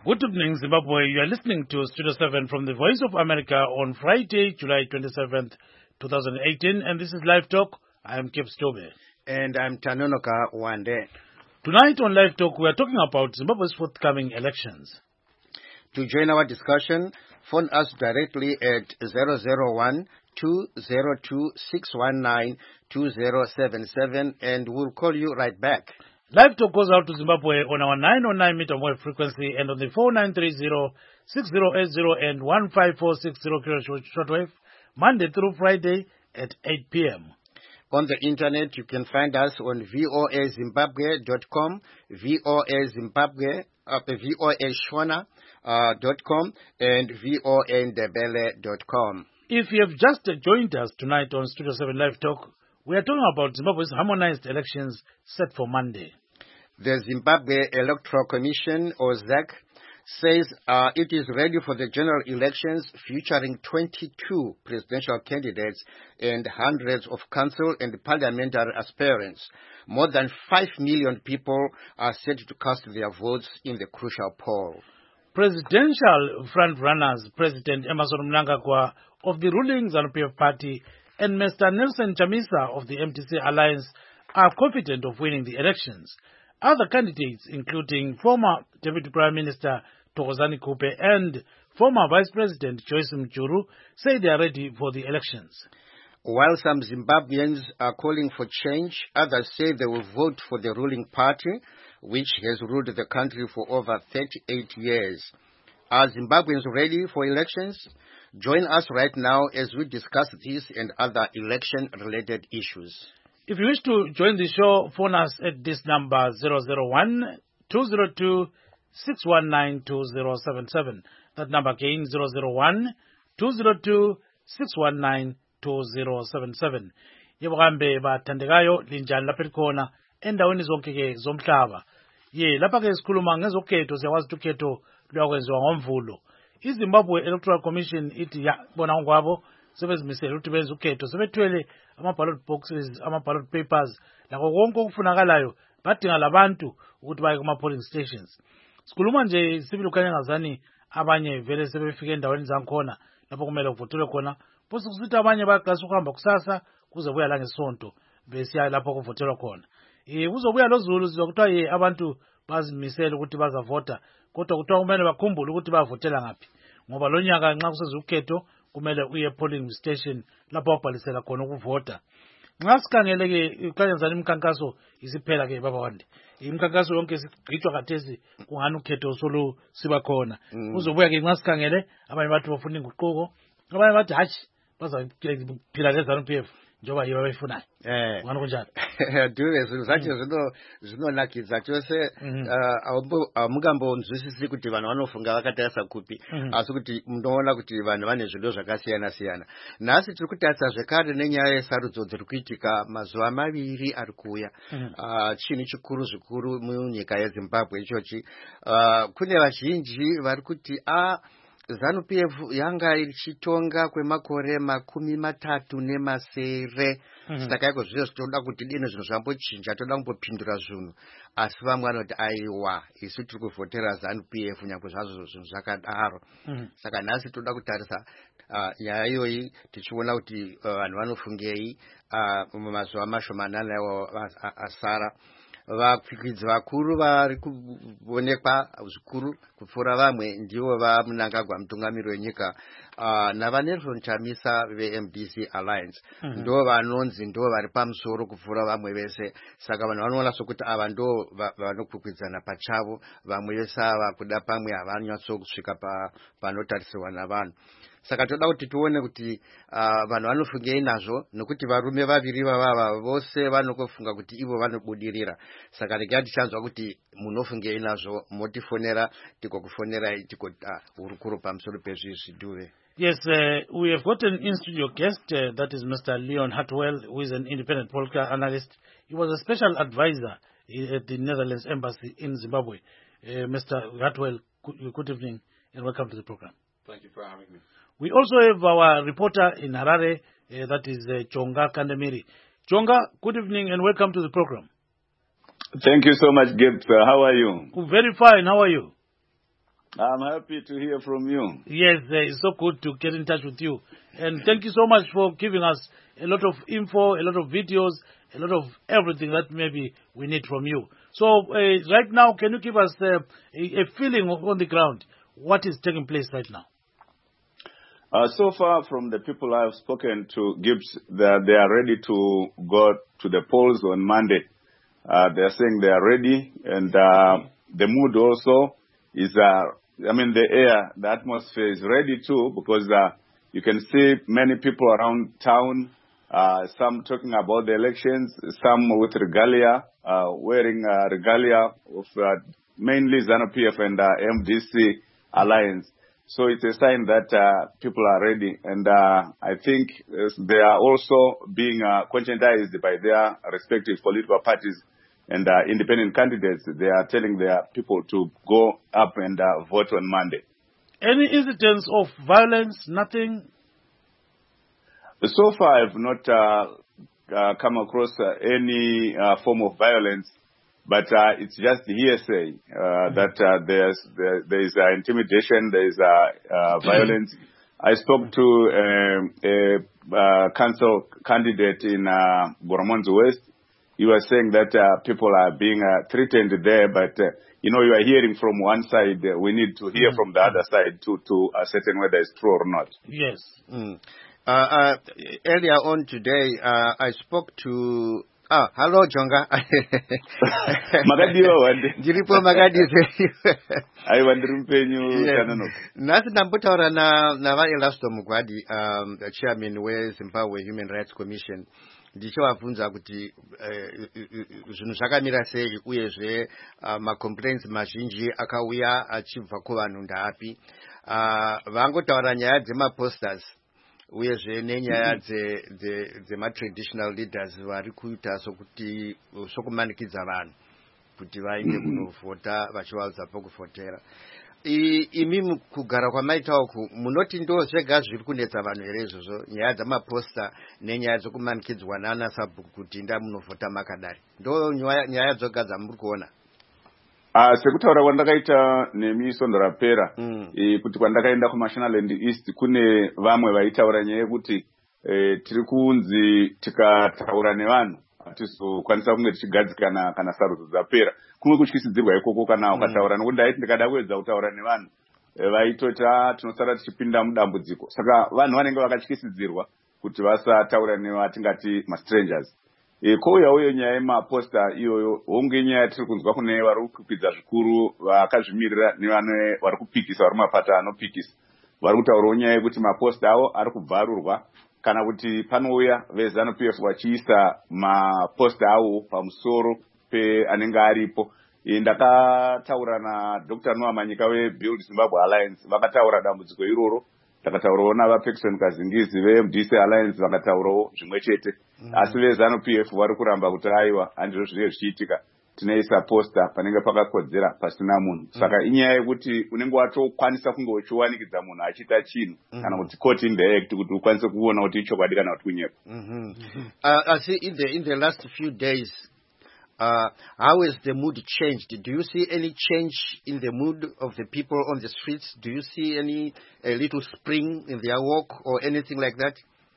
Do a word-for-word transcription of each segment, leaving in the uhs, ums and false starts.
Good evening, Zimbabwe. You are listening to Studio seven from the Voice of America on Friday, July twenty-seventh, twenty eighteen, and this is Live Talk. I am Kip Stobe. And I'm Tanonoka Wande. Tonight on Live Talk, we are talking about Zimbabwe's forthcoming elections. To join our discussion, phone us directly at zero zero one, two zero two, six one nine, two zero seven seven, and we'll call you right back. Live Talk goes out to Zimbabwe on our nine oh nine meter wave frequency and on the four nine three zero, six zero eight zero and one five four six zero shortwave, Monday through Friday at eight p.m. On the internet, you can find us on voa zimbabwe dot com, voa zimbabwe, uh, voa shona dot com, and voa ndebele dot com. If you have just joined us tonight on Studio seven Live Talk, we are talking about Zimbabwe's harmonized elections set for Monday. The Zimbabwe Electoral Commission, or Z E C, says uh, it is ready for the general elections featuring twenty-two presidential candidates and hundreds of council and parliamentary aspirants. More than five million people are set to cast their votes in the crucial poll. Presidential front-runners, President Emmerson Mnangagwa of the ruling ZANU-P F Party and Mister Nelson Chamisa of the M T C Alliance are confident of winning the elections. Other candidates, including former Deputy Prime Minister Thokozani Kupe and former Vice President Joyce Mjuru, say they are ready for the elections. While some Zimbabweans are calling for change, others say they will vote for the ruling party, which has ruled the country for over thirty-eight years. Are Zimbabweans ready for elections? Join us right now as we discuss these and other election-related issues. If you wish to join the show, phone us at this number zero zero one, two zero two, six one nine, two zero seven seven. That number again, zero zero one, two zero two, six one nine, two zero seven seven. Yebukambe bathandekayo linjani lapha likhona endaweni zonke ke zomhlaba. Ye lapha ke sikhuluma ngezokhetho, siyakwazi ukuthi ukhetho luyakwenziwa ngomvulo. iZimbabwe Electoral Commission ithi ya bona ngokwabo sebezimisela ukuthi benze ukhetho, sebethwele ama-ballot boxes, ama-ballot papers, lakho konke okufunakalayo, badinga labantu ukuthi baye kuma-polling stations. Sikhuluma nje sibili ukhanyangazani abanye vele sebefika endaweni zankhona lapho kumele kuvotelwe khona, bose kusithi abanye bayaqalisa ukuhamba kusasa kuze buya la ngesonto besiya lapho kuvotelwa khona. Eh kuzobuya loZulu sizokuthiwa ye abantu bazimisela ukuthi bazavota, kodwa kuthiwa kumele bakhumbule ukuthi bavotela ngaphi, ngoba lo nyaka nxa kusezukhetho kumele uye polling station lapho wabhalisela khona ukuvota. Nxa sikhangele ke ukhanyazana imikhankaso isiphela ke baba wande. Imikhankaso yonke sigqitshwa khathesi kungani ukhetho solo siba khona. Uzobuya ke nxa sikhangele abanye bathi bafuna inguquko, abanye bathi hashi bazaphila leZANU-P F njoba yiba bayifunayo. Eh ngani kunjalo. Dure zathi zino zinonakidza chose amukambo nzwisisi kuti vanhu vanofunga vakatarisa kupi, asi kuti munoona kuti vanhu vane zvido zvakasiyana siyana. Nhasi tiri kutarisa zvekare nenyaya yesarudzo dziri kuitika mazuva maviri ari kuuya. Chinhu chikuru zvikuru munyika yeZimbabwe ichochi, kune vazhinji vari kuti a ZANU-P F yanga ichitonga kwemakore makumi matatu nemasere. Saka iko zviro zvitoda kuti dino zvinhu zvambochinja, toda kumbopindura zvinhu. Asi vamwe vanoti aiwa, isu tiri kuvhotera ZANU-P F nyangwe zvazvo zvinhu zvakadaro. Saka nhasi toda kutarisa nyaya iyoyi tichiona kuti vanhu vanofungei mumazuva mashomanana iwo asara. Vapfigidzi vakuru vari kuonekwa zvikuru kupfuura vamwe ndivo vaMnangagwa mutungamiri wenyika naVaNelson Chamisa veM D C Alliance. Ndo vanonzi ndo vari pamusoro kupfuura vamwe vese. Saka vanhu vanoona sokuti ava ndo vanokwikwidzana pachavo, vamwe vese ava kuda pamwe havanyatso kusvika panotarisirwa navanhu. Saka toda kuti tuone kuti vanhu vanofungei nazvo, nokuti varume vaviri vavava vose vanokufunga kuti ivo vanobudirira. Saka regai tichanzwa kuti munofungei nazvo, motifonera tikokufonerai tikota urukuru pamusoro pezvizvi Duve. Yes, uh, we have got an in-studio guest, uh, that is Mister Leon Hartwell, who is an independent political analyst. He was a special advisor at the Netherlands Embassy in Zimbabwe. Uh, Mister Hartwell, good, good evening and welcome to the program. Thank you for having me. We also have our reporter in Harare, uh, that is uh, Chonga Kandemiri. Chonga, good evening and welcome to the program. Thank you so much, Gabe. How are you? Very fine. How are you? I'm happy to hear from you. Yes, uh, it's so good to get in touch with you. And thank you so much for giving us a lot of info, a lot of videos, a lot of everything that maybe we need from you. So uh, right now, can you give us uh, a, a feeling on the ground? What is taking place right now? Uh, so far, from the people I've spoken to, Gibbs, that they are ready to go to the polls on Monday. Uh, they are saying they are ready, and uh, the mood also is, uh, I mean, the air, the atmosphere is ready too, because uh, you can see many people around town, uh, some talking about the elections, some with regalia, uh, wearing uh, regalia of uh, mainly ZANU-P F and uh, M D C alliance. So it's a sign that uh, people are ready, and uh, I think uh, they are also being uh, conscientized by their respective political parties and uh, independent candidates. They are telling their people to go up and uh, vote on Monday. Any incidents of violence? Nothing? So far, I've not uh, uh, come across uh, any uh, form of violence, but uh, it's just hearsay uh, mm-hmm. that uh, there's there, there is uh, intimidation, there is uh, uh, violence. I spoke to um, a uh, council candidate in uh, Boromonzo West. He was saying that uh, people are being uh, threatened there, but uh, you know, you are hearing from one side. Uh, we need to hear mm-hmm. from the other side to to ascertain whether it's true or not. Yes. Mm. Uh, uh, earlier on today, uh, I spoke to. Ah, hello, Jonga. Magadi wawande. Jiripo Magadi. I wonder penyu kanano. Nasi nambotaura na na va Elasto Mugwadi, um, the chairman wa Zimbabwe Human Rights Commission. Ndichowabvunza kuti zvinhu zvakamira sei uyezve ma complaints mazhinji akauya achibva kuvanhu ndaapi. Vangotaura nyaya dzema posters. Uyezve nenyaya dzema-traditional leaders vari kuita sokuti sokumanikidza vanhu kuti vaende kunovhota vachivaudza pokuvhotera. Imi kugara kwamaita uku munoti ndo zvega zviri kunetsa vanhu here izvozvo, nyaya dzamaposta nenyaya dzokumanikidzwa nana sabhuku kuti nda munovhota makadari, ndo nyaya dzoga dzamuri kuona? Ah, sekutaura kwandakaita nemi sondo rapera mm. e, kuti kwandakaenda kuMashonaland East kune vamwe vaitaura nyaya yekuti e, tiri kunzi tikataura nevanhu hatizokwanisa kunge tichigadzikana kana sarudzo dzapera. Kumwe kutyisidzirwa ikoko kana ukataura mm. nokuti ndaiti ndikada kuedza kutaura nevanhu e, vaitoti tinosara tichipinda mudambudziko. Saka vanhu vanenge vakatyisidzirwa kuti vasataura nevatingati mastrangers. E, kouya uyo nyaya yemaposta iyoyo honge nyaya tiri kunzwa kune vari kupikidza zvikuru vakazvimirira nevane vari kupikisa vari mapata anopikisa vari kutaurawo nyaya yekuti maposta avo ari kubvarurwa kana kuti panouya veZANU-P F vachiisa maposta avo pamusoro pe anenge aripo. E, ndakataura naDr Noah Manyika weBuild Zimbabwe Alliance, vakataura dambudziko iroro. Takataurawo navaPaxton Kazingizi veM D C Alliance vakataurawo zvimwe chete. Mm. Asi veZANU-P F vari kuramba kuti aiwa handizvo zviri zvichiitika, tinoisa posta panenge pakakodzera pasina munhu. Mm. Saka inyaya yekuti unenge watokwanisa kunge uchiwanikidza munhu achiita chinhu mm. kana kuti court indirect kuti ukwanise kuona kuti ichokwadi kana kuti kunyepa. Mm-hmm. Mm-hmm. uh, I see in the in the last few days Uh, how has the mood changed? Do you see any change in the mood of the people on the streets? Do you see any a little spring in their walk or anything like that?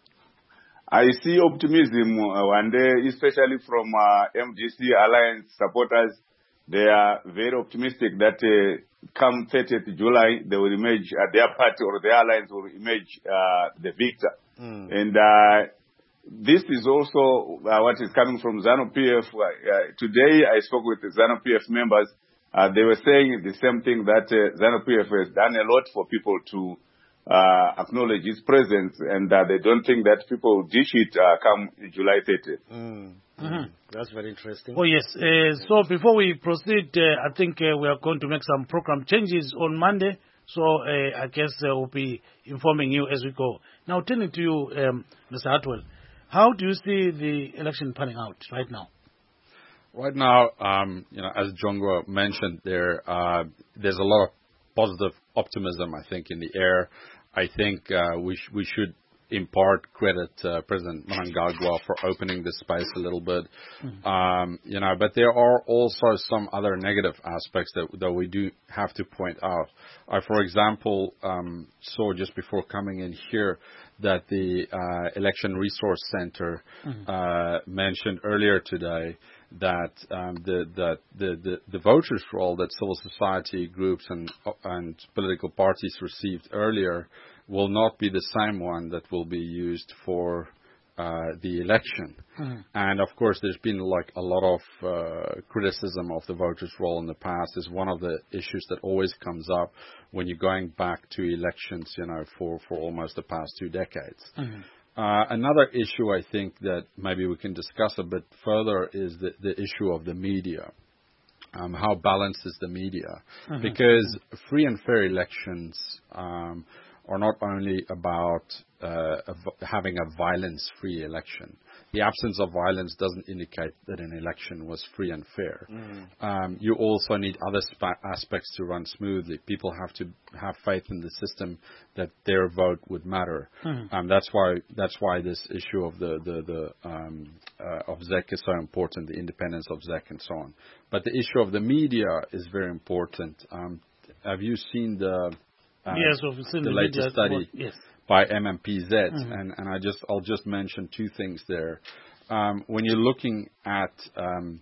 I see optimism uh, one day, especially from uh, M D C Alliance supporters. They are very optimistic that uh, come thirtieth July, they will emerge, uh, their party or their alliance will emerge uh, the victor. Mm. And uh, this is also uh, what is coming from ZANU-P F. Uh, uh, today I spoke with the ZANU-P F members. Uh, they were saying the same thing, that uh, ZANU-P F has done a lot for people to uh, acknowledge its presence, and uh, they don't think that people will dish it uh, come July thirtieth. Mm. Mm-hmm. That's very interesting. Oh, yes. Uh, so before we proceed, uh, I think uh, we are going to make some program changes on Monday. So uh, I guess uh, we'll be informing you as we go. Now, turning to you, um, Mister Hartwell. How do you see the election panning out right now? Right now, um, you know, as Jongo mentioned, there uh, there's a lot of positive optimism, I think, in the air. I think uh, we sh- we should in part credit uh, President Mnangagwa for opening the space a little bit. Mm-hmm. Um, you know, but there are also some other negative aspects that, that we do have to point out. I, for example, um, saw just before coming in here that the uh, Election Resource Center mm-hmm. uh, mentioned earlier today that um, the, the, the, the, the voters roll that civil society groups and, and political parties received earlier will not be the same one that will be used for uh, the election. Mm-hmm. And of course, there's been like a lot of uh, criticism of the voters' roll in the past. Is one of the issues that always comes up when you're going back to elections, you know, for, for almost the past two decades. Mm-hmm. Uh, another issue I think that maybe we can discuss a bit further is the, the issue of the media. Um, how balanced is the media? Mm-hmm. Because free and fair elections um, are not only about uh, having a violence-free election. The absence of violence doesn't indicate that an election was free and fair. Mm. Um, you also need other spa- aspects to run smoothly. People have to have faith in the system that their vote would matter. Mm. Um, that's why that's why this issue of the the, the um, uh, of Z E C is so important. The independence of Z E C and so on. But the issue of the media is very important. Um, have you seen the uh, yes, we've seen the, the latest media, study? Yes. By M M P Z, mm-hmm. and, and I just I'll just mention two things there. Um, when you're looking at um,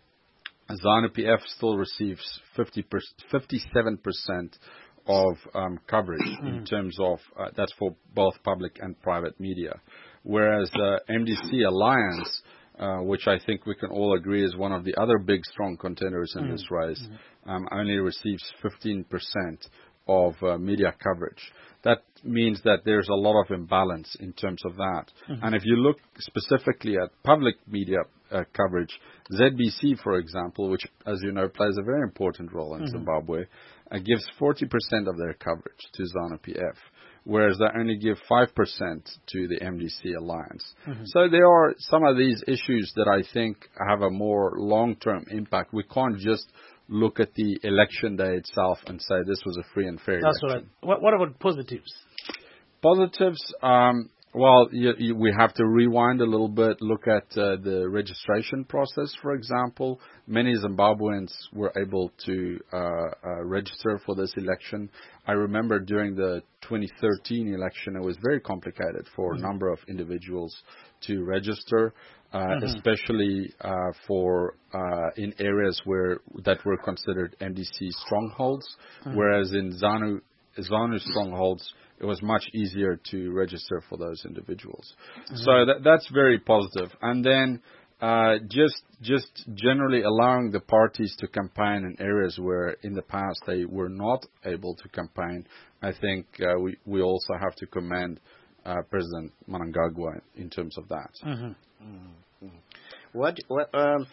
ZANU P F still receives fifty fifty-seven percent of um, coverage mm-hmm. in terms of uh, that's for both public and private media, whereas uh, M D C Alliance, uh, which I think we can all agree is one of the other big strong contenders in mm-hmm. this race, mm-hmm. um, only receives fifteen percent of uh, media coverage. That means that there's a lot of imbalance in terms of that. Mm-hmm. And if you look specifically at public media uh, coverage, Z B C, for example, which, as you know, plays a very important role in mm-hmm. Zimbabwe, uh, gives forty percent of their coverage to ZANU P F, whereas they only give five percent to the M D C Alliance. Mm-hmm. So there are some of these issues that I think have a more long-term impact. We can't just look at the election day itself and say this was a free and fair That's election. That's right. What, what about positives? Positives, um, well, you, you, we have to rewind a little bit, look at uh, the registration process, for example. Many Zimbabweans were able to uh, uh, register for this election. I remember during the twenty thirteen election, it was very complicated for mm-hmm. a number of individuals to register. Uh, mm-hmm. especially uh, for uh, in areas where that were considered M D C strongholds, mm-hmm. whereas in ZANU, ZANU strongholds, it was much easier to register for those individuals. Mm-hmm. So that, that's very positive. And then uh, just just generally allowing the parties to campaign in areas where in the past they were not able to campaign, I think uh, we, we also have to commend uh, President Mnangagwa in terms of that. Mm-hmm. Mm-hmm. What, what um,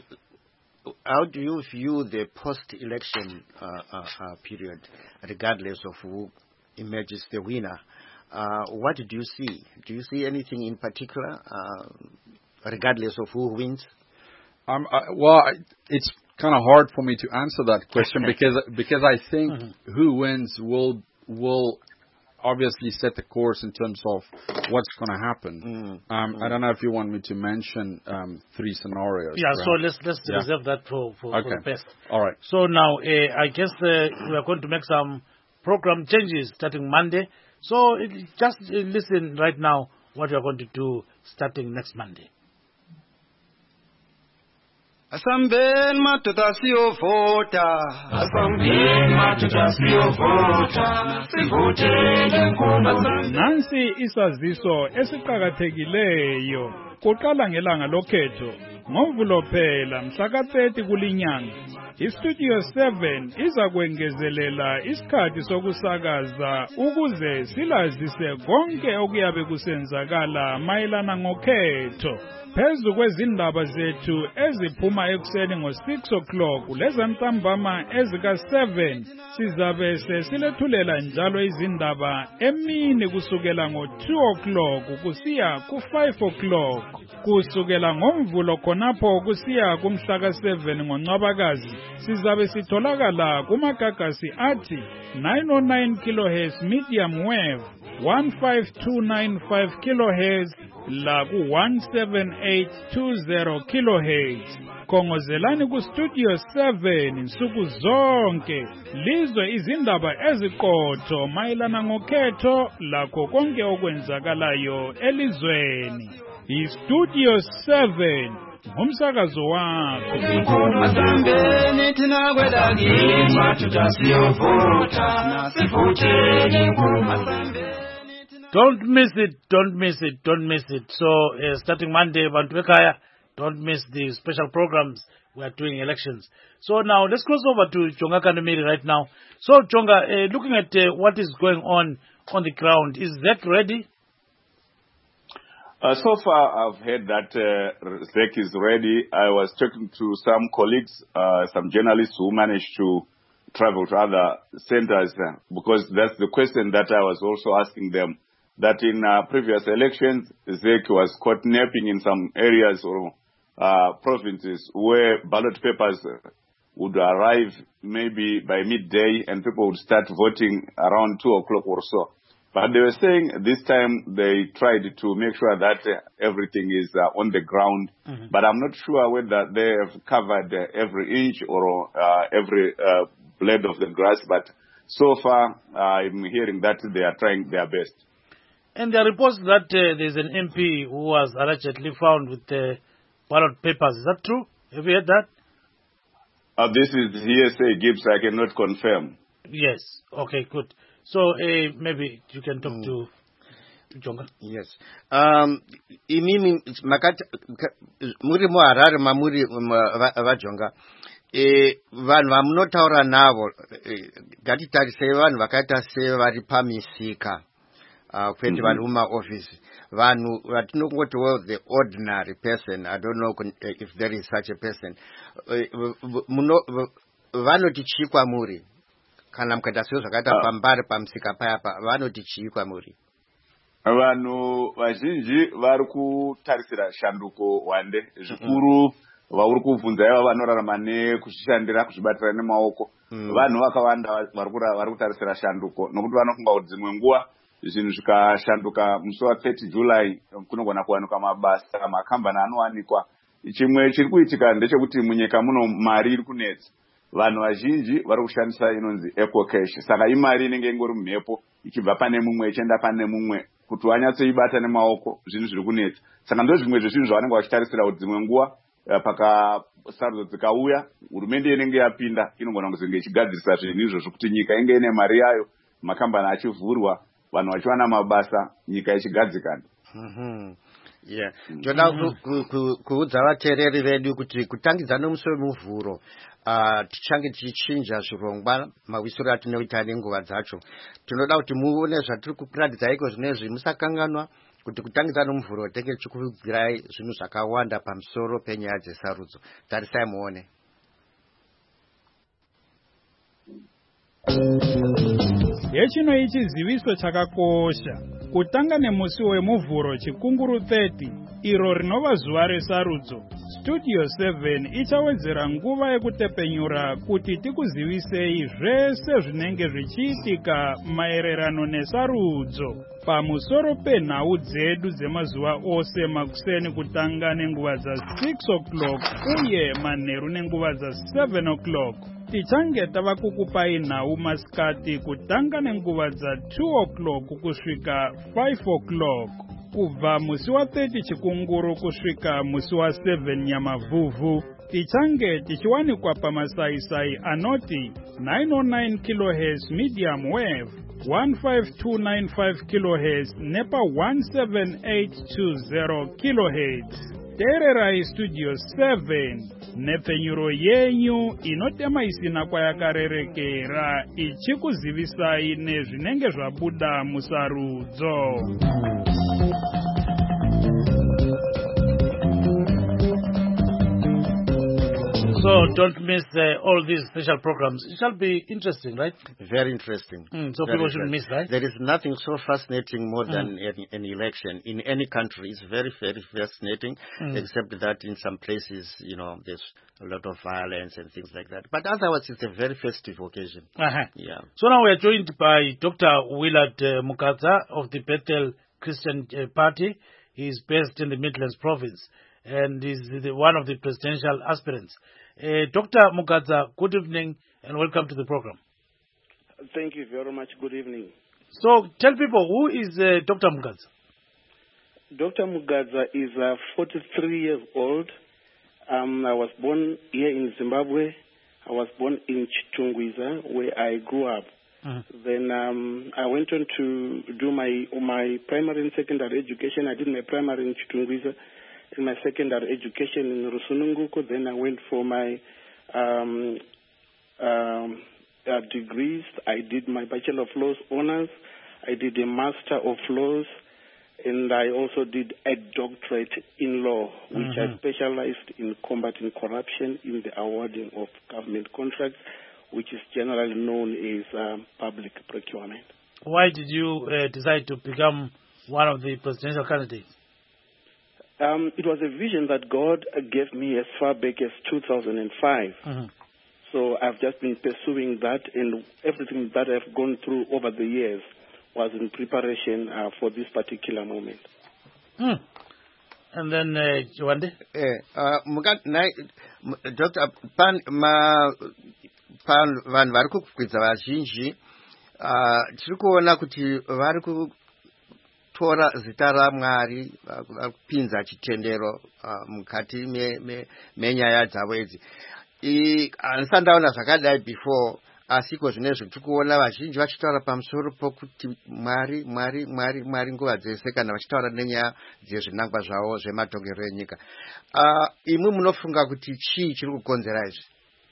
how do you view the post-election uh, uh, uh, period, regardless of who emerges the winner? Uh, what do you see? Do you see anything in particular, uh, regardless of who wins? Um, uh, well, I, it's kind of hard for me to answer that question because because I think mm-hmm. who wins will will. obviously set the course in terms of what's going to happen. Mm. Um, mm. I don't know if you want me to mention um, three scenarios. Yeah, perhaps. so let's let's yeah. reserve that for, for, okay. for the best. All right. So now, uh, I guess uh, we are going to make some program changes starting Monday. So it, just uh, listen right now what we are going to do starting next Monday. Asambeni madoda siyovota. Asambeni madoda siyovota. Sivotele nkulunkulu. Nansi isaziso esiqhakathekileyo. Kuqala ngelanga lokhetho. ngoMvulo phela mhla ka thirty kulinyanga. iStudio seven iza kwengezelela isikhathi sokusakaza ukuze silazise konke okuyabe kusenzakala mayelana ngokhetho. Phezu kwezindaba zethu eziphuma ekuseni ngo six o'clock lezantambama ezika seven sizabe sesilethulela njalo izindaba emini kusukela ngo two o'clock kusiya ku five o'clock kusukela ngoMvulo khonapho kusiya kumhla ka seven ngoNcwabakazi sizabe sitholakala kumagagasi athi nine oh nine kilohertz medium wave one five two nine five kilohertz la ku one seven eight two zero kilohertz. Khongozelani ku Studio seven insuku zonke lizwe izindaba eziqotho mayelana ngokhetho lakho konke okwenzakalayo elizweni. I-Studio seven ngumsakazo wakho. Masambeni thina kwelakini mathutha siyovota nasifuthe Masambeni. Don't miss it, don't miss it, don't miss it. So, uh, starting Monday, Bantu Ekaya, don't miss the special programs. We are doing elections. So now, let's cross over to Chonga Kanamiri right now. So, Chonga, uh, looking at uh, what is going on on the ground, is Z E C ready? Uh, so far, I've heard that uh, Z E C is ready. I was talking to some colleagues, uh, some journalists who managed to travel to other centers, uh, because that's the question that I was also asking them. That in uh, previous elections, Z E C was caught napping in some areas or uh, provinces where ballot papers would arrive maybe by midday and people would start voting around two o'clock or so. But they were saying this time they tried to make sure that uh, everything is uh, on the ground. Mm-hmm. But I'm not sure whether they have covered uh, every inch or uh, every uh, blade of the grass. But so far, uh, I'm hearing that they are trying their best. And there are reports that uh, there's an M P who was allegedly found with uh, ballot papers. Is that true? Have you heard that? Uh, this is hearsay, Gibbs. I cannot confirm. Yes. Okay, good. So uh, maybe you can talk mm. to Jonga. Yes. Um, imimi makati muri mo Harare mamuri vajonga. E vanhu vamunotaura navo ngatitarise vanhu vakaita sevari pamisika. Uh, kwete vanhu mumaofisi vanhu vatinongoti well the ordinary person. I don't know if there is such a person. Muno vanoti chikwa muri kana mukaita sewo zvakaita pambari pamusika paya pa vanoti chikwa muri. Vanhu vazhinji vari kutarisira shanduko wande zvikuru vauri kubvunza iva vanorarama nekushandira kuzvibatira nemaoko. Vanhu vakawanda vari kutarisira shanduko nokuti vanofunga kuti dzimwe nguva zvinhu zvikashanduka musi wa thirty July kunogona kuwanikwa mabasa makambani anowanikwa. Chimwe chiri kuitika ndechekuti munyika muno mari iri kunetsa. Vanhu vazhinji vari kushandisa inonzi eco cash. Saka imari inenge ingori mumhepo ichibva pane mumwe ichienda pane mumwe kuti wanyatsoibata nemaoko zvinhu zviri kunetsa. Saka ndo zvimwe zvezvinhu zvavanenge vachitarisira kuti dzimwe nguva pakasarudzo dzikauya hurumende inenge yapinda inogona kuzenge ichigadzirisa zvinhu izvozvo kuti nyika inge ine mari yayo, makambani achivhurwa, vanhu vachiwana mabasa, nyika ichigadzikana. Mhm. Yeah. Toda kuudza vateereri vedu kuti kutangidza nomusi wemuvhuro uh, tichange tichichinja zvirongwa mawisiro atinoita nenguva dzacho. Tinoda kuti muone zvatiri kukuratidza iko zvinezvi musakanganwa kuti kutangidza nomuvhuro tenge tichikuudzirai zvinhu zvakawanda pamusoro penyaya dzesarudzo. Tarisai muone. Yechino ichi ziviso chakakosha. Kutanga nemusi wemuvhuro chikunguru thirty, iro rinova zuva resarudzo. Studio seven ichawedzera nguva yekutepenyura kuti tikuzivisei zvese zvinenge zvichiitika maererano nesarudzo. Pamusoro penhau dzedu dzemazuva ose makuseni kutanga nenguva dza six o'clock uye manheru nenguva dza seven o'clock. Tichange tava kukupai nhau masikati kutanga nenguva dza two o'clock kusvika five o'clock. Kubva musi wa thirty chikunguru kusvika musi wa seven nyamavhuvhu. Tichange tichiwanikwa pamasaisai anoti nine oh nine kilohertz medium wave, one five two nine five kilohertz nepa one seven eight two zero kilohertz. Teererai Studio seven nepfenyuro yenyu inotema isina kwayakarerekera ichikuzivisai nezvinenge zvabuda musarudzo. So don't miss uh, all these special programs. It shall be interesting, right? Very interesting. Mm, so Very people shouldn't miss, right? There is nothing so fascinating more than Mm. an, an election in any country. It's very, very fascinating, Mm. except that in some places, you know, there's a lot of violence and things like that. But otherwise, it's a very festive occasion. Uh-huh. Yeah. So now we are joined by Doctor Willard uh, Mukadza of the Bethel Christian uh, Party. He is based in the Midlands Province and is the, one of the presidential aspirants. Uh, Doctor Mukadza, good evening and welcome to the program. Thank you very much. Good evening. So tell people, who is uh, Doctor Mukadza? Doctor Mukadza is uh, forty-three years old. Um, I was born here in Zimbabwe. I was born in Chitungwiza, where I grew up. Uh-huh. Then um, I went on to do my my primary and secondary education. I did my primary in Chitungwiza and my secondary education in Rusununguko. Then I went for my um, um, uh, degrees. I did my Bachelor of Laws honors. I did a Master of Laws. And I also did a doctorate in law, which mm-hmm. I specialized in combating corruption in the awarding of government contracts, which is generally known as um, public procurement. Why did you uh, decide to become one of the presidential candidates? Um, it was a vision that God gave me as far back as two thousand five. Mm-hmm. So I've just been pursuing that, and everything that I've gone through over the years was in preparation uh, for this particular moment. Mm. And then, uh, Jwande? Doctor Pan, ma pan vanhu vari kukwidza vazhinji tiri kuona kuti vari kutora zita raMwari vari kupinza chitendero mukati menyaya dzavo idzi. Handisati ndaona zvakadai before. Asiko zvinezvi tiri kuona vazhinji vachitaura pamusoro pokuti Mwari Mwari Mwari Mwari nguva dzese kana vachitaura nenyaya dzezvinangwa zvavo zvematongerero enyika. Imwe munofunga kuti chii chiri kukonzera izvi?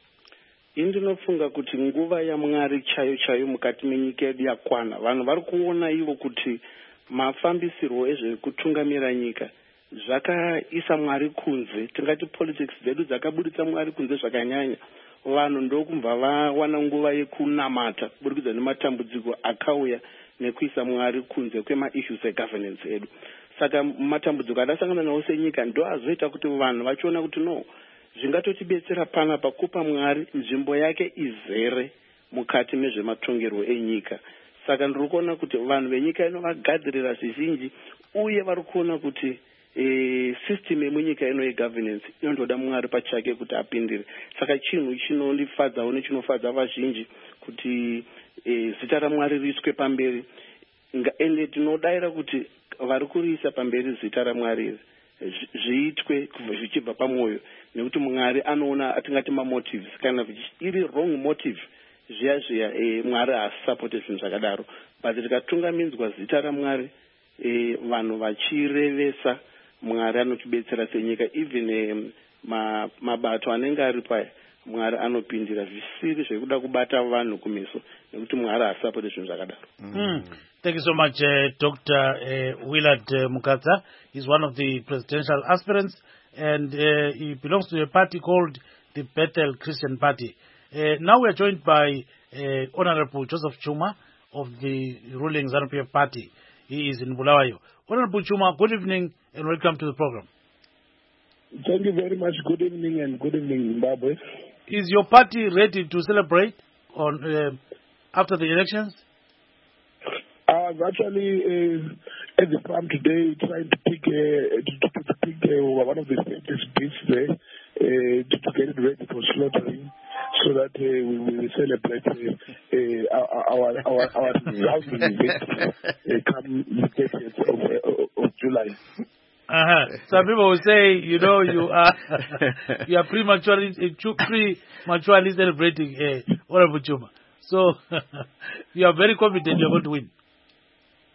Ini ndinofunga kuti nguva yaMwari chayo chayo mukati menyika yedu yakwana. Vanhu vari kuona ivo kuti mafambisirwo ezvekutungamira nyika zvakaisa Mwari kunze. Tingati politics dzedu dzakabuditsa Mwari kunze zvakanyanya. Vanhu ndokumva vawana nguva yekunamata kuburikidza nematambudziko akauya nekuisa Mwari kunze kwema-issues egovernance edu. Saka matambudziko adasangana nawo senyika ndo azoita kuti vanhu vachiona kuti no, zvingatotibetsera panapa kupa Mwari nzvimbo yake izere mukati mezvematongerwo enyika. Saka ndiri kuona kuti vanhu venyika ino vagadzirira zvizhinji uye vari kuona kuti E, system yemunyika ino yegovernance inondoda Mwari pachake kuti apindire. Saka chinhu chinondifadzawo nechinofadza vazhinji kuti e, zita raMwari riiswe pamberi. Ende tinodaira kuti vari kuriisa pamberi zita raMwari zviitwe zvichibva pamwoyo, nekuti Mwari anoona atingati mamotives. Kana iri wrong motive zviya zviya e, Mwari haasapoti zvinhu zvakadaro. But rikatungaminzwa zita raMwari e, vanhu vachirevesa Mwari anotibetsera senyika, even um, ma, mabato anenge ari paya Mwari anopindira zvisiri zvekuda kubata vanhu kumeso, nekuti Mwari hasapoti zvinhu zvakadaro. Mm. Thank you so much, uh, Doctor Uh, Willard uh, Mukadza. He's one of the presidential aspirants, and uh, he belongs to a party called the Bethel Christian Party. Uh, now we are joined by uh, Honorable Joseph Chuma of the ruling ZANU-P F Party. He is in Bulawayo. Honorable Chuma, good evening and welcome to the program. Thank you very much. Good evening and good evening, Zimbabwe. Is your party ready to celebrate on uh, after the elections? I was actually uh, at the farm today trying to pick, uh, to, to, to pick uh, one of the fattest beef there uh, to, to get it ready for slaughtering, so that uh, we will celebrate uh, uh, our our our rousing event uh, come the thirtieth of, uh, of July. Uh-huh. Some people will say, you know, you are you are prematurely prematurely celebrating uh, Honorable Chuma. So you are very confident you are going to win.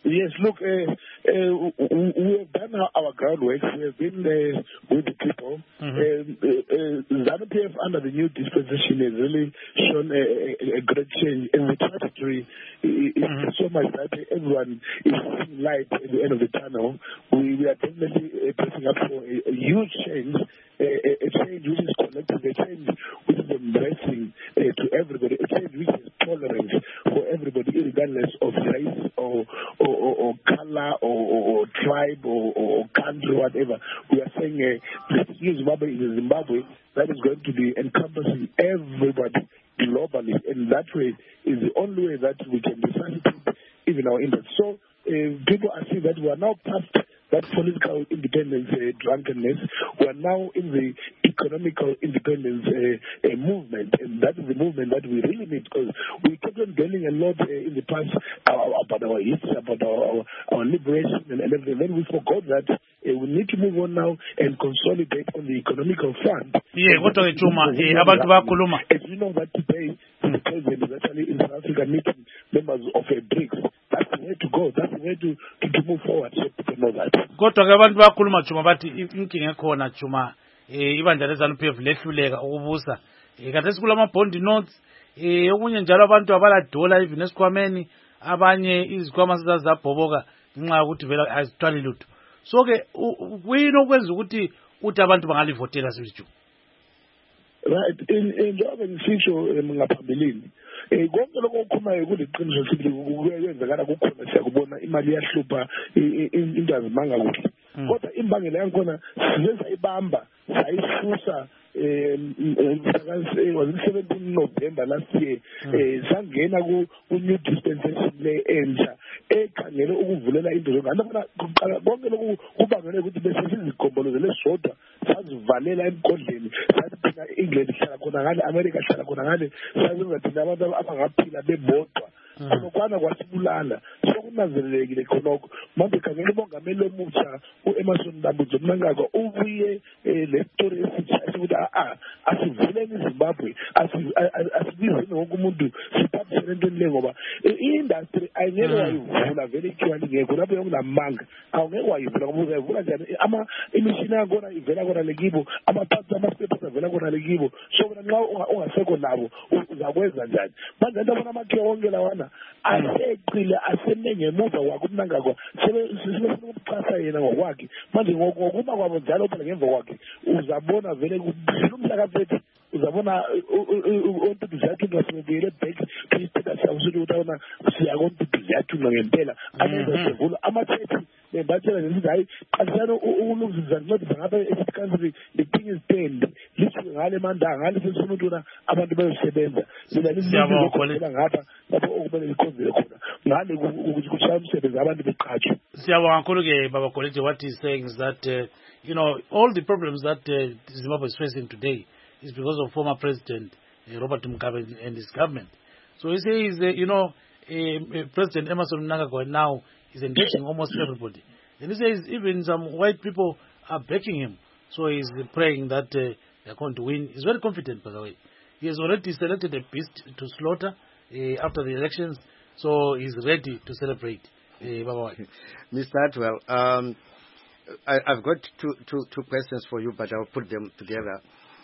Yes, look, uh, uh, we have done our groundwork. We have been uh, with the people. Mm-hmm. uh, uh, ZANU-P F under the new dispensation has really shown a, a, a great change. And the trajectory is mm-hmm. so much that everyone is seeing light at the end of the tunnel. We, we are definitely uh, pressing up for a, a huge change, a, a, a change which is collective, a change which is embracing uh, to everybody, a change which is tolerance for everybody, regardless of race or, or Or, or color or, or, or tribe or, or country, whatever. We are saying uh, this new Zimbabwe is a Zimbabwe that is going to be encompassing everybody globally, and that way is the only way that we can facilitate even our interests. So uh, people are seeing that we are now past that political independence uh, drunkenness. We are now in the economical independence uh, uh, movement, and that is the movement that we really need, because we kept on dwelling a lot uh, in the past uh, about our history, about our, our, our liberation and, and everything. Then we forgot that uh, we need to move on now and consolidate on the economical front. Yeah, what are Chuma? Abantu bakhuluma. As you know that today the president is actually in South Africa meeting members of a BRICS. That's the way to go. That's the way to, to, to move forward. So people know that. Kodwa ke abantu bakhuluma Chuma bathi inkinga ekhona Chuma eh ibandla leZANU-P F lehluleka ukubusa eh kade sikula ama bond notes eh okunye njalo abantu abala dollar even esikhwameni abanye izikhwama sizazabhoboka ngenxa yokuthi vela azithwali lutho. So ke kuyini okwenza ukuthi uthi abantu bangalivotela sibithi right in njengoba ngisho ngaphambilini eh konke lokho okukhumayo kuliqiniso sithi kuyenzakala kukhona siyakubona imali yahlupha into azimanga kuhle kodwa imbangela yakhona sizenza ibamba sayisusa um was it seventeenth November last year eh sangena ku new dispensation le entsha ekhangele ukuvulela into ngana kuqala konke lokhu kubangele ukuthi bese sizigombolozele sodwa sazivalela emgodleni sathina England ihlala khona ngale America ihlala khona ngale sazenza thina abantu abangaphila bebodwa konokwana kwasibulala sokunanzelelekile khonoko manje khangela umongameli omutsha uEmmerson Mnangagwa Mnangagwa ubuye le story esithi ukuthi a asivuleni eZimbabwe asibizeni wonke umuntu siphathele into le ngoba i-industry ayingeke wayivula vele ikhwali ngeke lapho yokunamanga awungeke wayivula ngoba uzayivula njani ama imishini yakhona ivela khona lekibo ama-parts ama-steps avela khona lekibo so wena nxa ungasekho nabo uzakwenza njani manje into abona amakhiwa wonke lawana aseqile asemenye emuva kwakho uMnangagwa sebefuna ukuxhasa yena ngokwakhe manje ngokuma kwabo njalo phela ngemva kwakhe uzabona vele kuphela umhlaka phethu uzabona ontudu zakhe ngasebele back kwisitata sawusuthi utawona siyakontudu zakhe ngempela amenza sevula amathethi nembathela ngithi hayi qalisana ukulungisa ncwadi ngabe ethi country the thing is ten lithi ngale manda ngale sesifuna ukuthi abantu bayosebenza mina ngizokhona ngapha lapho okumele likhonzele khona ngale ukuthi kushaya umsebenzi abantu beqhathwe. Siyabonga kakhulu ke Baba Kolete. What he's saying is that uh, you know all the problems that uh, Zimbabwe is facing today is because of former President uh, Robert Mugabe and his government. So he says uh, you know uh, uh, President Emmerson Mnangagwa now is engaging almost everybody. And he says even some white people are backing him. So he's praying that uh, they're going to win. He's very confident, by the way. He has already selected a beast to slaughter uh, after the elections. So he's ready to celebrate. Uh, Mister Atwell, um, I, I've got two, two, two questions for you, but I'll put them together.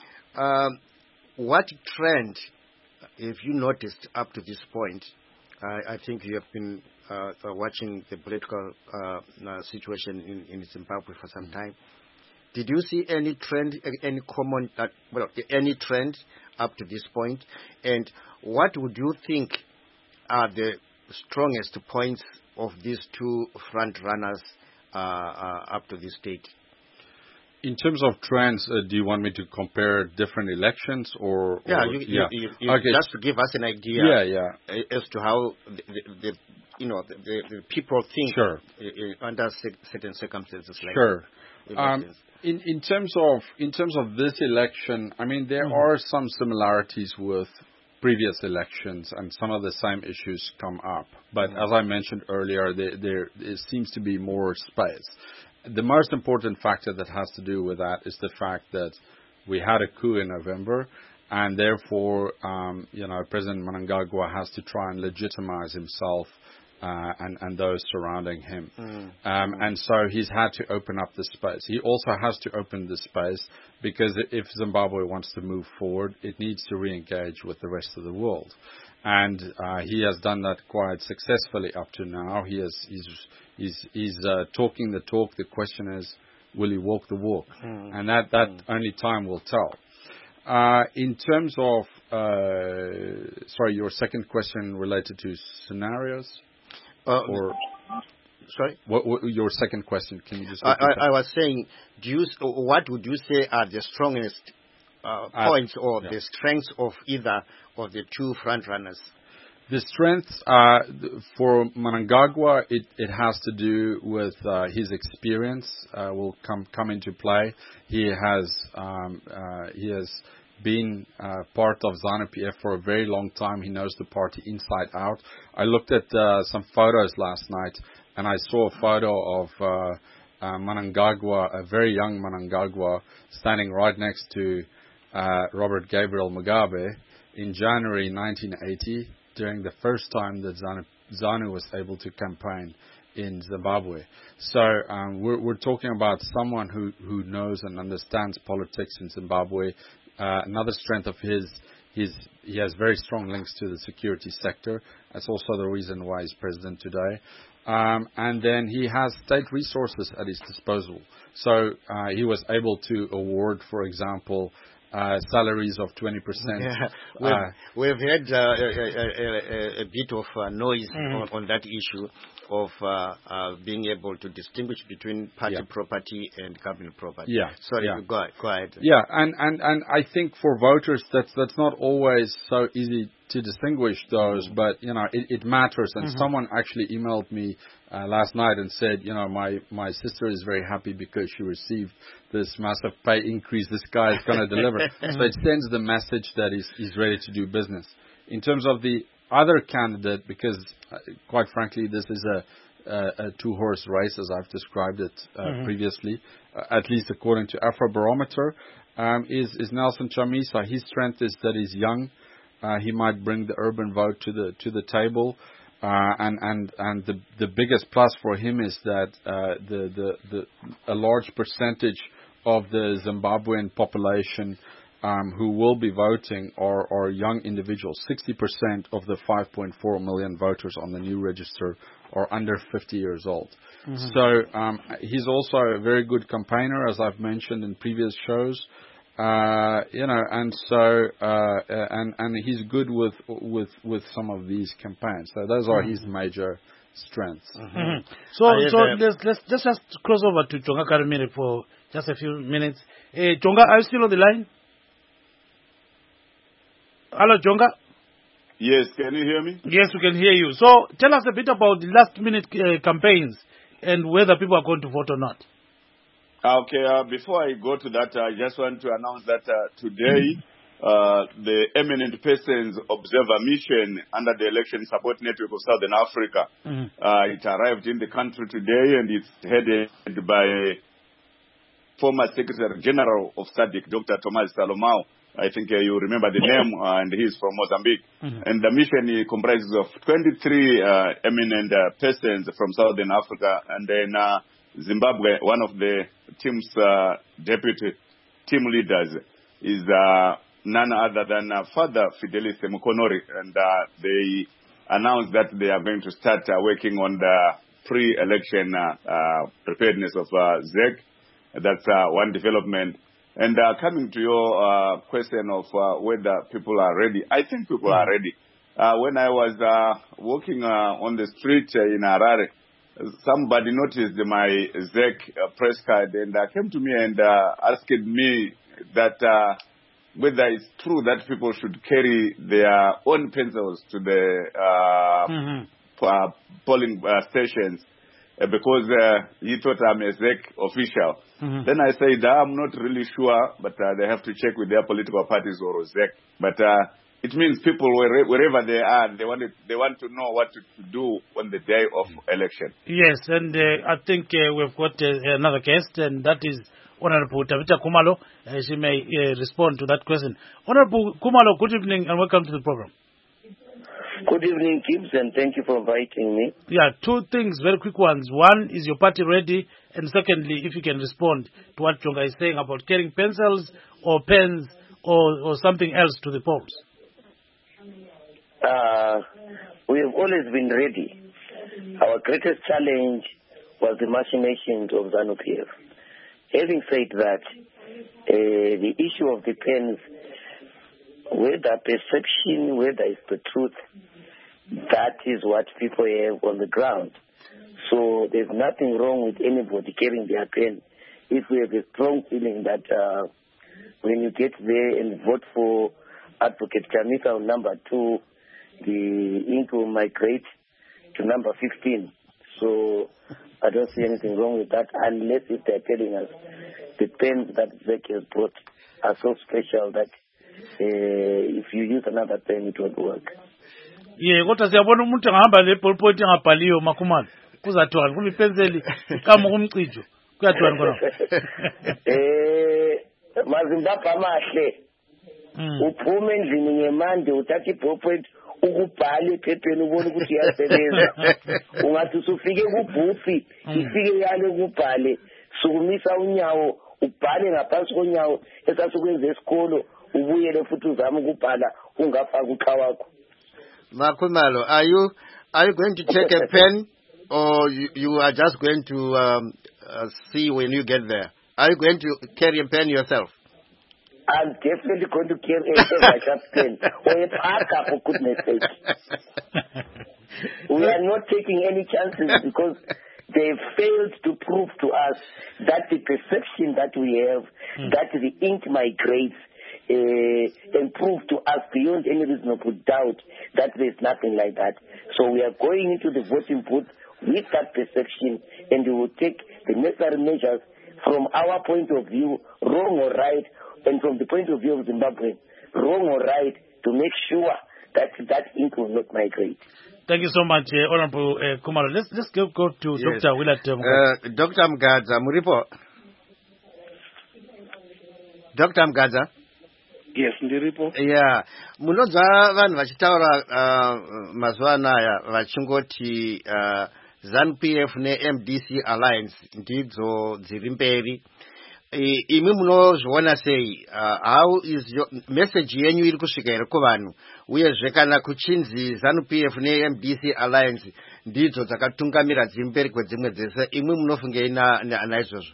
Um, what trend have you noticed up to this point? I, I think you have been uh, watching the political uh, situation in, in Zimbabwe for some time. Did you see any trend, any common, uh, well, any trend up to this point? And what would you think are the strongest points of these two front runners uh, uh, up to this date? In terms of trends, uh, do you want me to compare different elections, or? Yeah, or, you, yeah. You, you, okay. Just to give us an idea. Yeah, yeah. As to how the, the, the you know the, the, the people think. Sure. Uh, under certain circumstances like. Sure. Um, in in terms of in terms of this election, I mean there mm-hmm. are some similarities with previous elections, and some of the same issues come up. But mm-hmm. as I mentioned earlier, there, there, there seems to be more space. The most important factor that has to do with that is the fact that we had a coup in November, and therefore, um, you know, President Mnangagwa has to try and legitimize himself uh, and, and those surrounding him. Mm. Um, mm. and so he's had to open up the space. He also has to open the space because if Zimbabwe wants to move forward, it needs to re-engage with the rest of the world. And uh, he has done that quite successfully up to now. He has, he's he's, he's uh, talking the talk. The question is, will he walk the walk? Mm. And that, that mm. only time will tell. Uh, in terms of, uh, sorry, your second question related to scenarios? Uh, or sorry? What, what, your second question, can you just I, I, I was saying, do you, what would you say are the strongest uh, points uh, or yeah. the strengths of either of the two frontrunners? The strengths uh, for Mnangagwa, it, it has to do with uh, his experience. Uh, will come come into play. He has um, uh, he has been uh, part of ZANU P F for a very long time. He knows the party inside out. I looked at uh, some photos last night, and I saw a photo of uh, uh, Mnangagwa, a very young Mnangagwa, standing right next to uh, Robert Gabriel Mugabe in January nineteen eighty, during the first time that ZANU, ZANU was able to campaign in Zimbabwe. So um, we're, we're talking about someone who, who knows and understands politics in Zimbabwe. Uh, another strength of his, his, he has very strong links to the security sector. That's also the reason why he's president today. Um, and then he has state resources at his disposal. So uh, he was able to award, for example, Uh, salaries of twenty percent. Yeah. We've, uh, we've had uh, a, a, a, a bit of uh, noise mm-hmm. on, on that issue of uh, uh, being able to distinguish between party yeah. property and government property. Yeah. Sorry, yeah. go ahead. Go ahead. Yeah, and, and, and I think for voters that's that's not always so easy to distinguish those, mm. but you know it, it matters. And mm-hmm. someone actually emailed me uh, last night and said, you know, my my sister is very happy because she received this massive pay increase. This guy is going to deliver. So it sends the message that he's he's ready to do business. In terms of the other candidate, because uh, quite frankly, this is a, a, a two-horse race, as I've described it uh, mm-hmm. previously, uh, at least according to Afrobarometer, um, is, is Nelson Chamisa. His strength is that he's young. Uh, he might bring the urban vote to the to the table, uh, and and and the the biggest plus for him is that uh, the, the the a large percentage of the Zimbabwean population Um, who will be voting are, are young individuals. sixty percent of the five point four million voters on the new register are under fifty years old. Mm-hmm. So um, he's also a very good campaigner, as I've mentioned in previous shows. Uh, you know, and so uh, and and he's good with with with some of these campaigns. So those are mm-hmm. his major strengths. Mm-hmm. Mm-hmm. So so let's let's just just cross over to Jonga Karimire for just a few minutes. Uh, Jonga, are you still on the line? Hello, Jonga. Yes, can you hear me? Yes, we can hear you. So tell us a bit about the last-minute uh, campaigns and whether people are going to vote or not. Okay, uh, before I go to that, I just want to announce that uh, today uh, the Eminent Persons Observer Mission under the Election Support Network of Southern Africa, mm-hmm. uh, it arrived in the country today, and it's headed by former Secretary General of SADC, Doctor Thomas Salomao. I think uh, you remember the name, uh, and he's from Mozambique. Mm-hmm. And the mission uh, comprises of twenty-three uh, eminent uh, persons from Southern Africa, and then uh, Zimbabwe, one of the team's uh, deputy team leaders, is uh, none other than uh, Father Fidelis Mukonori, and uh, they announced that they are going to start uh, working on the pre-election uh, uh, preparedness of uh, Z E C. That's uh, one development. And uh, coming to your uh, question of uh, whether people are ready, I think people mm. are ready. Uh, when I was uh, walking uh, on the street uh, in Harare, somebody noticed my Z E C uh, press card and uh, came to me and uh, asked me that uh, whether it's true that people should carry their own pencils to the uh, mm-hmm. uh, polling uh, stations. Uh, because uh, he thought I'm a Z E C official. Mm-hmm. Then I said, I'm not really sure, but uh, they have to check with their political parties or Z E C. But uh, it means people, where, wherever they are, they want, to, they want to know what to, to do on the day of election. Yes, and uh, I think uh, we've got uh, another guest, and that is Honorable Tabita Kumalo. Uh, she may uh, respond to that question. Honorable Kumalo, good evening and welcome to the program. Good evening, Gibbs, and thank you for inviting me. Yeah, two things, very quick ones. One, is your party ready? And secondly, if you can respond to what Jonga is saying about carrying pencils or pens or, or something else to the polls. Uh, we have always been ready. Our greatest challenge was the machinations of ZANU-P F. Having said that, uh, the issue of the pens, whether perception, whether it's the truth, that is what people have on the ground. So there's nothing wrong with anybody carrying their pen. If we have a strong feeling that uh, when you get there and vote for Advocate Chamisa on number two, the ink will migrate to number fifteen. So I don't see anything wrong with that, unless if they're telling us the pens that Zek has brought are so special that uh, if you use another pen, it won't work. Yeah, kodwa siyabona umuntu angahamba lepolpoti engabhaliyo makhumalo kuzathiwani kumipenseli kama kumcijo kuyathiwani khona eh mazimbabwe amahle uphume endlini ngemande uthatha ipolpoti ukubhala ephepheni ubone ukuthi iyasebenza ungathi usufike kubhufi ifike yale kubhale sukumisa unyawo ubhale ngaphansi konyawo esasukwenza esikolo ubuyele futhi uzama ukubhala ungafaka uqa wakho. Makhumalo, are you are you going to take a pen, or you, you are just going to um, uh, see when you get there? Are you going to carry a pen yourself? I'm definitely going to carry a backup pen or a parker, for goodness sake. We are not taking any chances because they failed to prove to us that the perception that we have, mm. that the ink migrates, Uh, and prove to us beyond any reasonable doubt that there's nothing like that. So we are going into the voting booth with that perception, and we will take the necessary measures from our point of view, wrong or right, and from the point of view of Zimbabwe, wrong or right, to make sure that that ink will not migrate. Thank you so much, uh, Honorable uh, Kumalo. Let's let's go, go to yes. Doctor Willard. Um, uh, Doctor Mgadza, Muripo. Doctor Mgadza. Yes, ndiripo. Yeah, munodza vanhu vachitaura uh, mazuva anaya vachingoti uh, ZANU-P F ne-M D C Alliance ndidzo dziri mberi. Imi munozviona sei? Uh, how is your message yenyu iri kusvika here kuvanhu? Uyezve kana kuchinzi ZANU-P F ne-M D C Alliance ndidzo dzakatungamira dziri mberi kwedzimwe dzese, imi munofungei naizvozvo?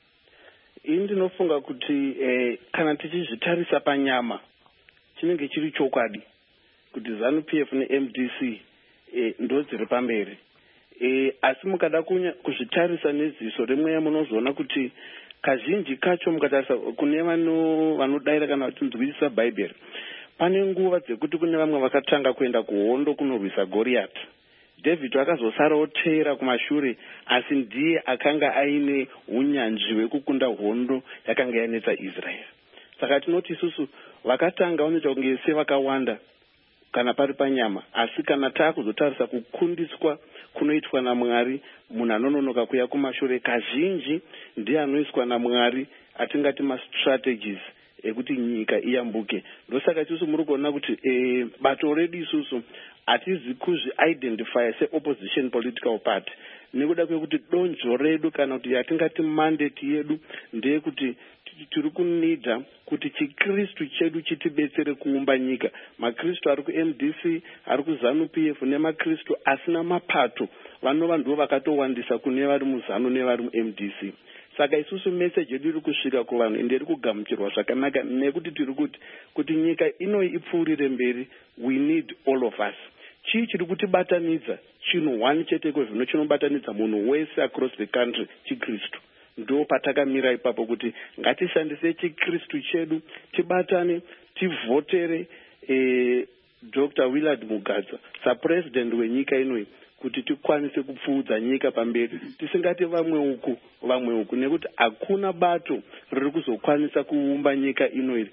Ini ndinofunga kuti eh, kana tichizvitarisa panyama chinenge chiri chokwadi kuti ZANU-P F ne-M D C eh, ndo dziri pamberi. Eh, asi mukada kuzvitarisa neziso remweya munozoona kuti kazhinji kacho mukatarisa kune vanodaira kana vatinzwisisa Bhaibheri, pane nguva dzekuti kune vamwe vakatanga kuenda kuhondo kunorwisa Goriath. David akazosarawo teera kumashure, asi ndiye akanga aine unyanzvi hwekukunda hondo yakanga yanetsa Israel. Saka tinoti isusu vakatanga vanoita kunge sevakawanda kana pari panyama, asi kana taakuzotarisa kukundiswa kunoitwa naMwari, munhu anononoka kuya kumashure kazhinji ndiye anoiswa naMwari, atingati mastrategies ekuti nyika iyambuke. Ndosaka isusu muri kuona kuti e, bato redu isusu hatizi kuzvi-identify se-opposition political party, nekuda kwekuti donzvo redu kana kuti yatingati mandate yedu ndeyekuti tiri kunidha kuti chikristu chedu chitibetsere kuumba nyika. Makristu ari ku-M D C, ari ku-ZANU-P F nemakristu asina mapato vanova ndivo vakatowandisa kune vari muZANU nevari mu-M D C. Saka isusu message yedu iri kusvika kuvanhu ende iri kugamuchirwa zvakanaka, nekuti tiri kuti kuti nyika inoi ipfuurire mberi, we need all of us. Chii chiri kutibatanidza chinhu one chete kwezvino chinobatanidza munhu wese across the country, chikristu. Ndo patakamira ipapo kuti ngatishandise chikristu chedu, tibatane, tivhotere eh, Doctor Willard Mgadza sapresident wenyika inoi kuti tikwanise kupfuudza nyika pamberi, tisingati vamwe uku vamwe uku, nekuti hakuna bato riri kuzokwanisa kuumba nyika inoi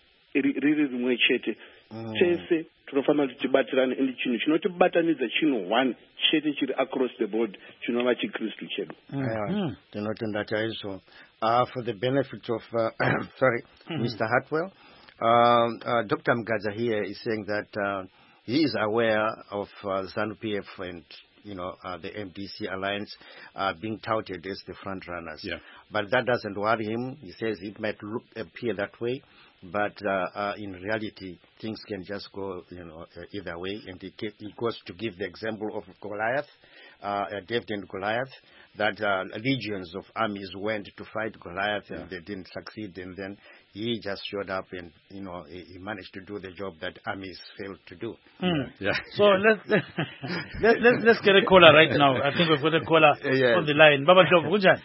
riri rimwe chete. Tese tinofanira kuti tibatirane, ende chinhu chinotibatanidza chinhu one chete chiri across the board, chinova chikristu chedu. Tinotenda chaizvo. Uh, for the benefit of uh, sorry, mm-hmm. Mister Hartwell, uh, uh, Doctor Mgadza here is saying that uh, he is aware of uh, ZANU-P F and you know, uh, the M D C alliance uh, being touted as the front runners. Yeah. But that doesn't worry him. He says it might look, appear that way, but uh, uh, in reality, things can just go, you know, uh, either way. And he, he goes to give the example of Goliath, uh, David and Goliath, that uh, legions of armies went to fight Goliath and yeah. they didn't succeed, and then he just showed up and, you know, he, he managed to do the job that armies failed to do. Mm. Yeah. So let's let, let, let's get a caller right now. I think we've got a caller yeah. on the line. Baba Ndlovu, kunjani?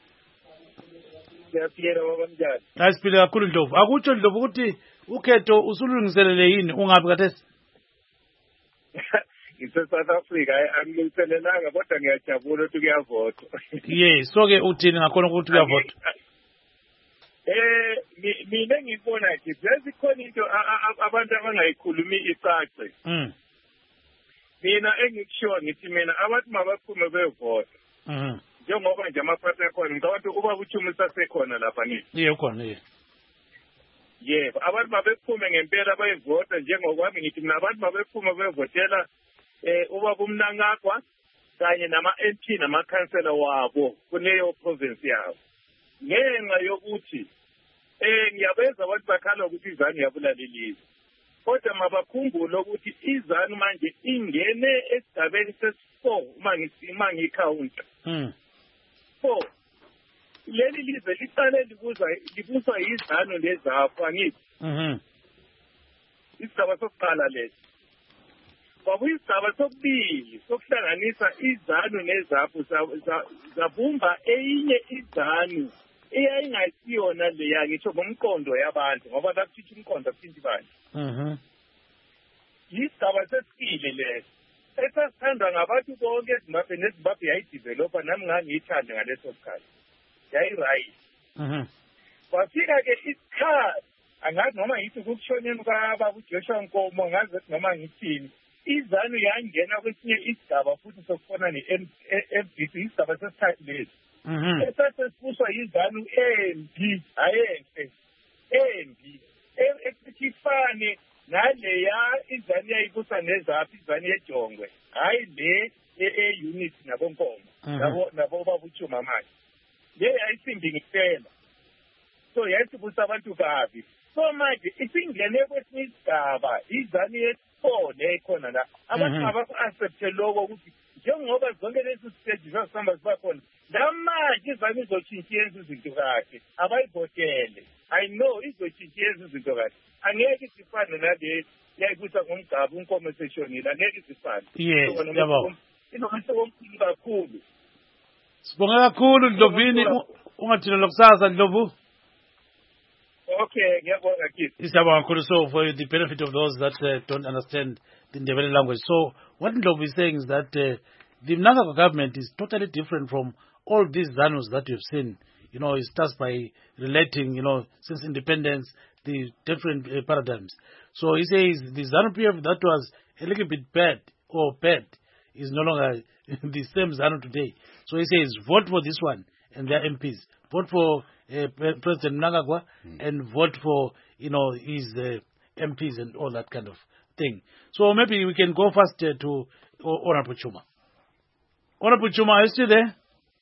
Asiphile kakhulu Ndlovu. Akutsho Ndlovu ukuthi ukhetho usulungiselele yini ungabi kathesi? Ngise-South Africa angilungiselelanga kodwa ngiyajabula ukuthi kuyavotwa. Yes, so ke uthini ngakhona ukuthi kuyavotwa? Eh mina ngibona nje besikhona into abantu abangayikhulumi icace. Mm. Mina engikushiwa ngithi mina abantu mabaphume bevota. Mhm. Njengoba nje amaphathi akhona ngicabanga ukuthi uba uthuma usasekhona lapha nini. Yebo khona yebo. Yebo, abantu mabephume ngempela bayevota njengokwami ngithi mina abantu mabephume bevotela eh ubaba uMnangagwa kanye nama-M P namakhansela wabo kuleyo province yabo. Ngenxa yokuthi eh ngiyabeza abantu bakhala ukuthi izanu yabulalelizwe. Kodwa mabakhumbule ukuthi izanu manje ingene esigabeni sesi-four uma ngithi uma ngikhawunta. Mm. four. Leli lizwe liqale libuza libuzwa izanu lezafa ngithi. Mhm. Isigaba sokuqala lesi. Kwabuye isigaba sokubili sokuhlanganisa izanu nezaphu zabumba eyinye izanu eyayingasiyona leya ngisho ngomqondo yabantu ngoba laphithi umqondo aphinda ibanje. Mhm. Isigaba sesibili lesi esasithandwa ngabantu bonke eZimbabwe neZimbabwe yayidevelopa nami ngangiyithanda ngaleso sikhathi. Yayi-right. Mhm. Kwafika ke isikhathi angazi noma yithi ukushoneni kwababa uJoshua Nkomo ngazi noma ngithini. Izanu yangena kwesinye isigaba futhi sokufona ne-F D C isigaba sesithathu lesi. Mhm. Esasesibuswa izanu embi ayenhle embi ekufane naleya izanu yayibusa nezaphi izanu yejongwe hayi le e-unit nabonkomo nabo nabo babuthuma manje le ayisimbi ngitela so yasibusa abantu kabi so manje isingene kwesinye isigaba izanu yesifour lekhona la abantu abaku-accepte lokho ukuthi njengoba zonke lezi stage zasihamba ziba khona la manje izanu izotshintsha yenza izinto kahle abayivotele I know izotshintsha yenza izinto kahle angeke isifane nale yayibusa ngomgaba unkomo eseshonile angeke isifane yes yabo inomehluko omkhulu kakhulu. Sibonga kakhulu Ndlovini ungathina lokusasa Ndlovu. Okay, ngiyabonga kithi. Isiyabonga kakhulu so for the benefit of those that uh, don't understand the Ndebele language. So what Ndlovu is saying is that uh, the Mnangagwa government is totally different from all these ZANUs that you've seen. You know, it starts by relating, you know, since independence, the different uh, paradigms. So he says the ZANU-P F that was a little bit bad or bad is no longer the same ZANU today. So he says vote for this one and their M Ps. Vote for uh, President Mnangagwa mm. and vote for, you know, his uh, M Ps and all that kind of thing. So maybe we can go first uh, to Honorable Chuma. Honorable Chuma, are you still there?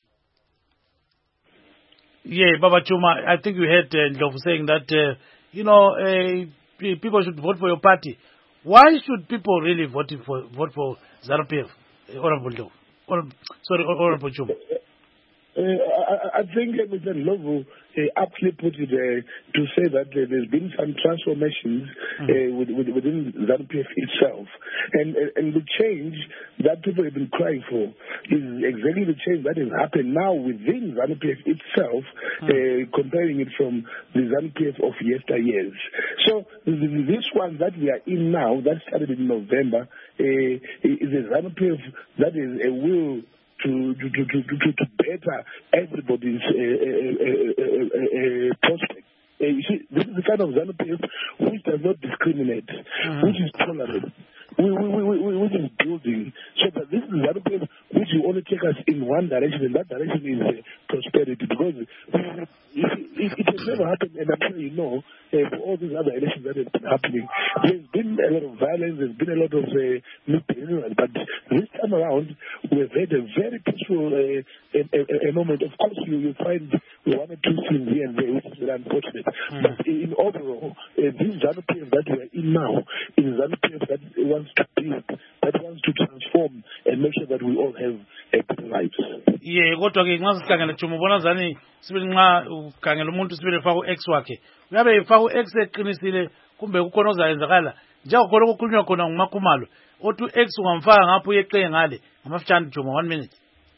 Yeah, Baba Chuma, I think you heard uh, Ndlovu saying that, uh, you know, uh, people should vote for your party. Why should people really vote for vote for ZANU-P F? Uh, Honorable Ndlovu. Or, sorry, Honorable Chuma. Uh, I, I think uh, Mister Ndlovu uh, aptly put it uh, to say that uh, there's been some transformations uh, mm. with, with, within ZANU-P F itself. And, uh, and the change that people have been crying for is exactly the change that has happened now within ZANU-P F itself, mm. uh, comparing it from the ZANU-P F of yesteryears. So this one that we are in now, that started in November, uh, is a ZANU-P F that is a will To, to, to, to, to, to better everybody's uh, uh, uh, uh, uh, prospect. Uh, you see, this is the kind of ZANU-P F which does not discriminate, mm-hmm. which is tolerant, we, we, we, we, which is building. So that this is ZANU-P F which will only take us in one direction, and that direction is uh, prosperity. Because if, it, it has never happened, and I'm sure you know, uh, for all these other elections that have been happening, there's been a lot of violence, there's been a lot of uh, misbehavior, but this time around, we've had a very peaceful uh, a, a, a moment. Of course, you, you find one or two things here and there, which is very unfortunate, mm. but in overall, uh, this ZANU-P F that we're in now is ZANU-P F that wants to build, that wants to transform and make sure that we all have a better lives. Yeah, kodwa ke nxa sikhangela Tshumo ubona zani sibili nxa ukhangela umuntu sibili efaka u-X wakhe uyabe efaka u-X eqinisile kumbe kukhona ozayenzakala njengokhona okukhulunywa khona nguMakhumalo othi u-X ungamfaka ngapho uyeqe ngale ngamafitshane Tshumo one minute.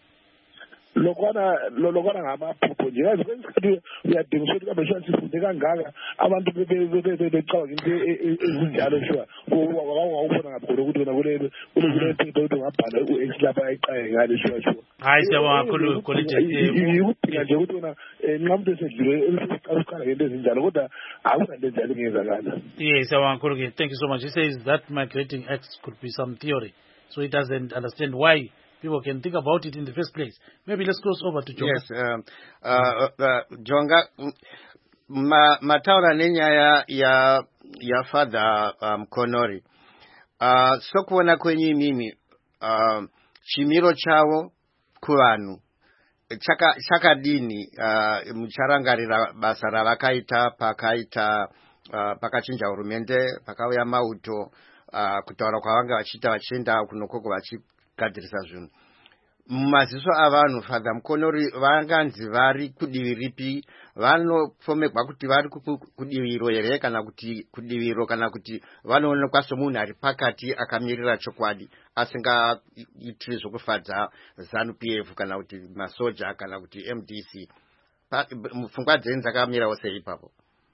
Lokwana lokwana ngamaphupho nje yazi kwesikhathi uyadinga ukuthi kambe shwa sifunde kangaka abantu becabanga into ezinjalo shwa wawubona ngakhona ukuthi wena kulelo kulelo ukuthi ngabhala u-X lapha ayiqaye ngale shwa shwa. Hayi siyabonga kakhulu kolege yikudinga nje ukuthi wena nxa umuntu esedlule uqala ngento ezinjalo kodwa akunanto enjalo engenzakala. Yes, siyabonga kakhulu ke. Thank you so much. He says that migrating X could be some theory, so he doesn't understand why people can think about it in the first place. Maybe let's cross over to Jonga. Yes, um, uh, uh, Jonga, ma, mataura nenyaya ya ya father um, Konori. Uh, sokuona kwenye mimi uh, chimiro chavo kuvanhu chaka chaka dini uh, mucharangarira basa ravakaita pakaita uh, pakachinja hurumende pakauya mauto uh, kutaura kwavanga vachiita vachienda kunokoko vachi gadirisa zvinhu mumaziso avanhu Father Mukonori vanganzi vari kudivi ripi vanofomegwa kuti vari kudiviro here kana kuti kudiviro kana kuti vanoonekwa somunhu ari pakati akamirira chokwadi asingaitiri zvokufadza ZANU-P F kana kuti masoja kana kuti M D C. Pfungwa dzenyu dzakamirawo sei ipapo?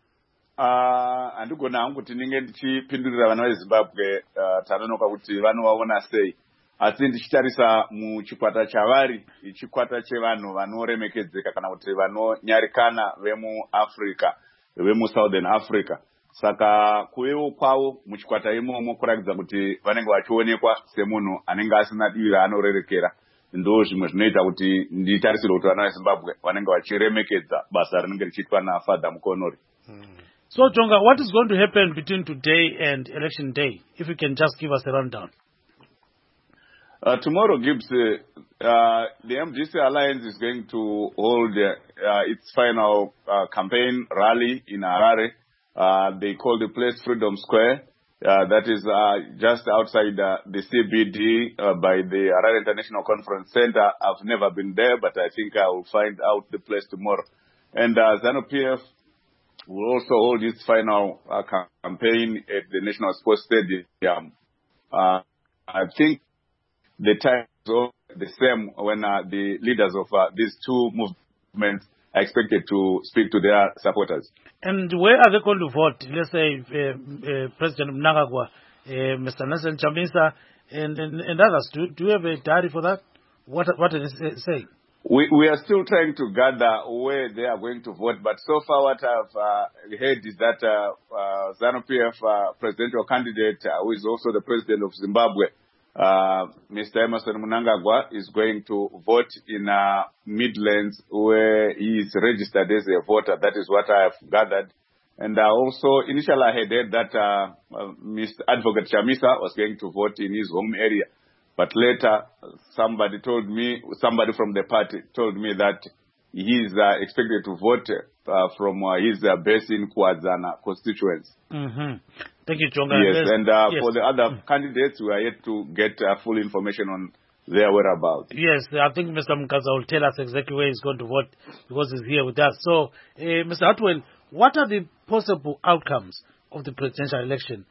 Handigona hangu kuti ndinge ndichipindurira vana veZimbabwe tanonoka kuti vanovaona sei, asi ndichitarisa muchikwata chavari chikwata chevanhu vanoremekedzeka kana kuti vanonyarikana vemuAfrica vemuSouthern Africa. Saka kuvewo kwavo muchikwata imomo kuratidza kuti vanenge vachionekwa semunhu anenge asina divi raanorerekera. Ndo zvimwe zvinoita kuti nditarisire kuti vana veZimbabwe vanenge vachiremekedza basa rinenge richiitwa naFather Mukonori. So Jonga, what is going to happen between today and election day? If you can just give us a rundown. Uh, tomorrow, Gibbs, uh, uh, the M D C Alliance is going to hold uh, uh, its final uh, campaign rally in Harare. Uh, they call the place Freedom Square. Uh, that is uh, just outside uh, the C B D uh, by the Harare International Conference Center. I've never been there, but I think I will find out the place tomorrow. And uh, ZANU-P F will also hold its final uh, campaign at the National Sports Stadium. Uh, I think the time is the same when uh, the leaders of uh, these two movements are expected to speak to their supporters. And where are they going to vote? Let's say uh, uh, President Mnangagwa, uh, Mister Nelson Chamisa, and, and, and others. Do, do you have a diary for that? What, what are they saying? We, we are still trying to gather where they are going to vote, but so far what I've uh, heard is that uh, uh, ZANU-P F uh, presidential candidate, uh, who is also the president of Zimbabwe, uh, Mister Emmerson Mnangagwa, is going to vote in uh, Midlands where he is registered as a voter. That is what I have gathered. And uh, also, initially I had heard that uh, uh, Mister Advocate Chamisa was going to vote in his home area. But later, somebody told me, somebody from the party told me that he is uh, expected to vote uh, from uh, his uh, base in Kwazana constituency. Mm-hmm. Thank you, Jonga. Yes, and uh, yes. for the other mm-hmm. candidates, we are yet to get uh, full information on their whereabouts. Yes, I think Mister Mkaza will tell us exactly where he's going to vote because he's here with us. So, uh, Mister Hartwell, what are the possible outcomes of the presidential election?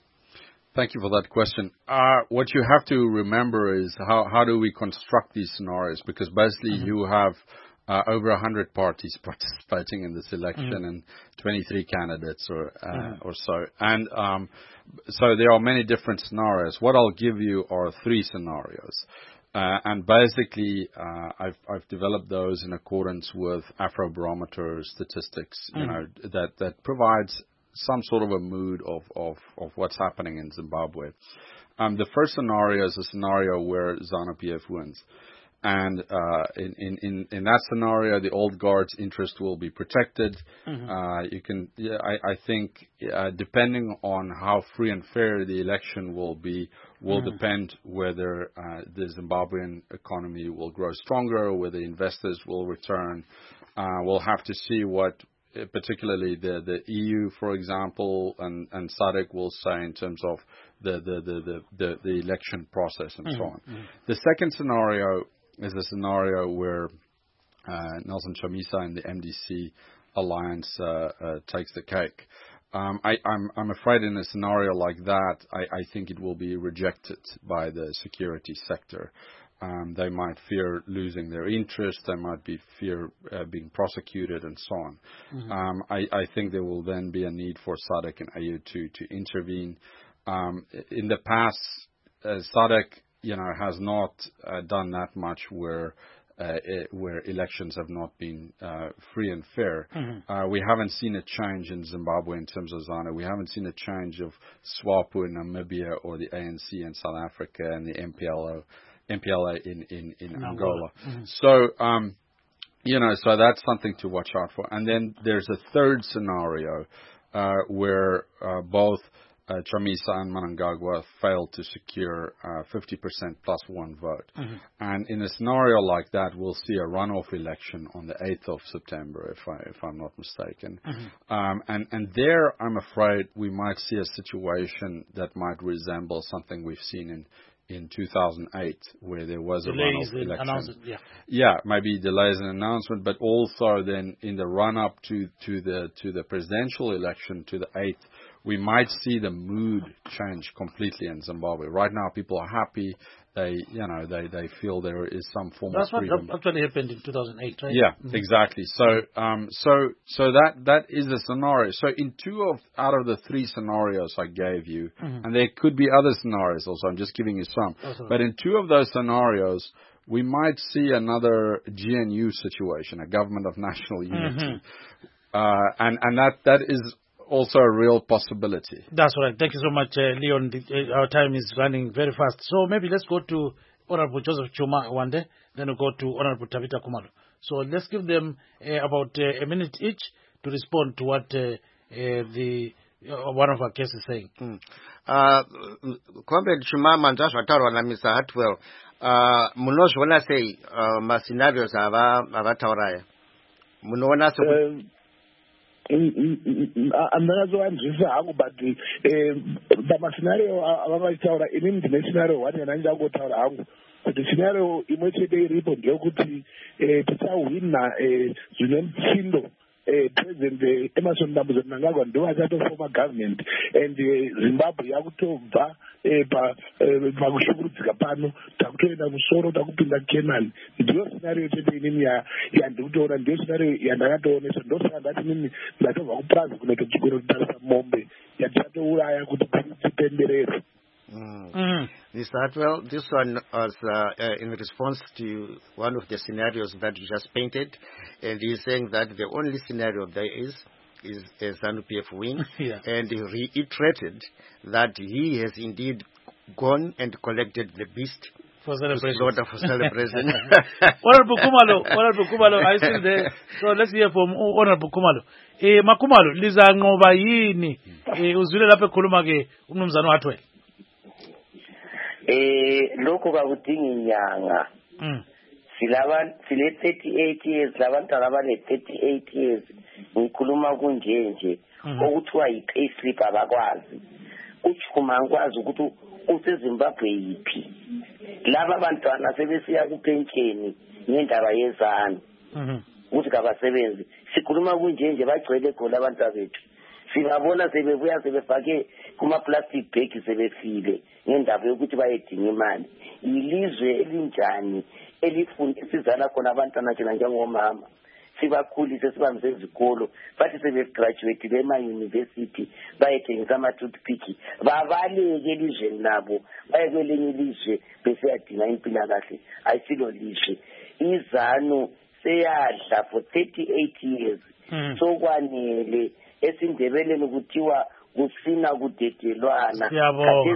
Thank you for that question. Uh, what you have to remember is how, how do we construct these scenarios? Because basically mm-hmm. you have uh, over one hundred parties participating in this election mm-hmm. and twenty-three candidates or uh, mm-hmm. or so. And um, so there are many different scenarios. What I'll give you are three scenarios. Uh, and basically, uh, I've, I've developed those in accordance with Afrobarometer statistics, you mm-hmm. know, that, that provides some sort of a mood of, of, of what's happening in Zimbabwe. Um, the first scenario is a scenario where ZANU-P F wins. And uh, in, in, in, in that scenario, the old guard's interest will be protected. Mm-hmm. Uh, you can, yeah, I, I think, uh, depending on how free and fair the election will be, will mm-hmm. depend whether uh, the Zimbabwean economy will grow stronger, whether investors will return. Uh, we'll have to see what, particularly the, the E U, for example, and, and S A D C will say in terms of the, the, the, the, the, the election process and mm-hmm. so on. Mm-hmm. The second scenario is a scenario where uh, Nelson Chamisa and the M D C alliance uh, uh, takes the cake. Um, I, I'm, I'm afraid in a scenario like that, I, I think it will be rejected by the security sector. Um, they might fear losing their interest. They might be fear uh, being prosecuted and so on. Mm-hmm. Um, I, I think there will then be a need for S A D C and A U to, to intervene. Um, in the past, uh, S A D C you know, has not uh, done that much where uh, it, where elections have not been uh, free and fair. Mm-hmm. Uh, we haven't seen a change in Zimbabwe in terms of ZANU. We haven't seen a change of SWAPO in Namibia or the A N C in South Africa and the M P L O, M P L A in, in, in Angola. Angola. Mm-hmm. So, um, you know, so that's something to watch out for. And then there's a third scenario uh, where uh, both Uh, Chamisa and Mnangagwa failed to secure uh, fifty percent plus one vote. Mm-hmm. And in a scenario like that, we'll see a runoff election on the eighth of September, if, I, if I'm not mistaken. Mm-hmm. Um, and, and there, I'm afraid, we might see a situation that might resemble something we've seen in in two thousand eight, where there was a delays runoff election. Announcement, yeah. yeah, maybe delays in announcement, but also then in the run-up to, to the to the presidential election, to the eighth, we might see the mood change completely in Zimbabwe. Right now, people are happy. They, you know, they, they feel there is some form That's of freedom. That's what actually happened in two thousand eight, right? Yeah, mm-hmm. exactly. So, um, so, so that that is a scenario. So, in two of out of the three scenarios I gave you, mm-hmm. and there could be other scenarios also. I'm just giving you some. Oh, but in two of those scenarios, we might see another G N U situation, a government of national unity, mm-hmm. uh, and and that that is also a real possibility. That's right. Thank you so much, uh, Leon. The, uh, our time is running very fast. So maybe let's go to Honorable Joseph Chuma one day, then we'll go to Honorable Tabita Kumalo. So let's give them uh, about uh, a minute each to respond to what uh, uh, the uh, one of our guests is saying. Mm. Uh, Comrade Chuma manja zvataurwa na Mister Hartwell, uh, munozviona sei uh, mascenarios ava avatauraya? Munoona se andakazovanzwisa hangu but pamascenario avavaitaura inini ndine scenario one yandangotaura hangu kuti scenario imwe chete iripo ndeyekuti tichahwina zvine mupfindo President Emerson Mnangagwa ndo achatofoma government and Zimbabwe yakutobva pakushukurudzika pano takutoenda musoro takupinda Kenani. Ndiyo scenario chete inini yandikutoona, ndiyo scenario yandakatoonesa. Ndosaka ndati inini ndatobva kuprazi kunotochikoro kutarisa mombe yatichatouraya kuti tipenderere. Mm. Mm. Mister Hartwell, this one was uh, uh, in response to one of the scenarios that you just painted, and he's saying that the only scenario there is is a ZANU P F win, yeah. And he reiterated that he has indeed gone and collected the beast for celebration. For celebration. Honorable Kumalo, Honorable Kumalo, I still there. So let's hear from Honorable Kumalo. Eh, Makumalo, liza ngoba yini eh uzwile lapha ekhuluma ke umnumzana Hartwell. Eh lokho kakudingi inyanga. Mm. Silaba sile thirty-eight years labantwana abane thirty-eight years ngikhuluma kunje nje okuthiwa yi-payslip abakwazi. Uchuma ngikwazi ukuthi useZimbabwe yipi. Laba abantwana sebesiya kupensheni ngendaba yezana. Mhm. Ukuthi kabasebenzi. Sikhuluma kunje nje bagcwele khona abantwana bethu. Sibabona sebebuya sebefake kuma plastic bag sebefile ngendaba yokuthi bayedinga imali. Ilizwe elinjani elifunda sizana khona abantwana njena njengomama. Sibakhulise sibamse ezikolo bathi sebegraduate ema university bayethengisa ama toothpick babaleke elizweni nabo bayekwelinye ilizwe bese yadinga impilo kahle ayisilo lizwe. IZANU seyadla for thirty-eight years. Mm. So kwanele esindebeleni kuthiwa kusina kudedelwana. Khathesi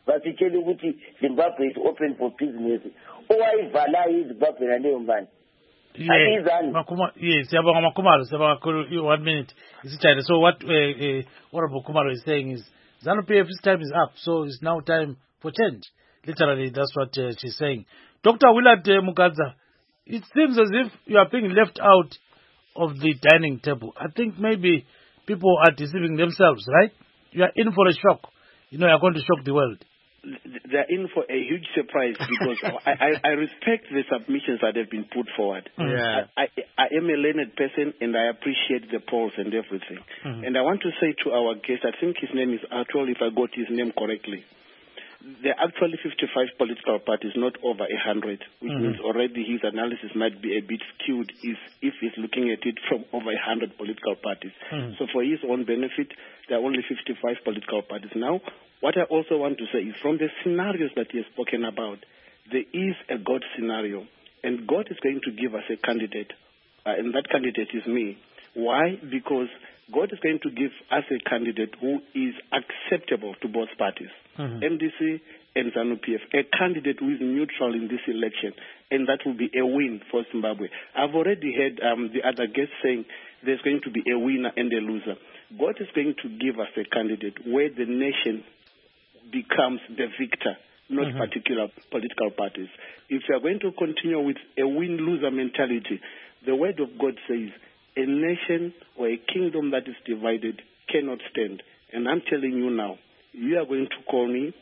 vasitshele ukuthi Zimbabwe is open for business. Owayivala iZimbabwe naleyo mbani. Yeah, Makuma, yes, Yabanga Makumaro, Sabanga, one minute. Is it so what uh, uh, Honorable Kumaro is saying is ZANU-P F's time is up, so it's now time for change. Literally, that's what uh, she's saying. Doctor Willard uh, Mugadza, it seems as if you are being left out of the dining table. I think maybe people are deceiving themselves, right? You are in for a shock. You know, you are going to shock the world. They're in for a huge surprise because I, I, I respect the submissions that have been put forward. Yeah. I, I, I am a learned person and I appreciate the polls and everything. Mm-hmm. And I want to say to our guest, I think his name is Arthur, if I got his name correctly. There are actually fifty-five political parties, not over one hundred, which mm-hmm. means already his analysis might be a bit skewed if, if he's looking at it from over one hundred political parties. Mm-hmm. So for his own benefit, there are only fifty-five political parties. Now, what I also want to say is from the scenarios that he has spoken about, there is a God scenario, and God is going to give us a candidate, uh, and that candidate is me. Why? Because God is going to give us a candidate who is acceptable to both parties, mm-hmm. M D C and ZANU-P F, a candidate who is neutral in this election, and that will be a win for Zimbabwe. I've already heard um, the other guests saying there's going to be a winner and a loser. God is going to give us a candidate where the nation becomes the victor, not mm-hmm. particular political parties. If we are going to continue with a win-loser mentality, the word of God says, a nation or a kingdom that is divided cannot stand. And I'm telling you now, you are going to call me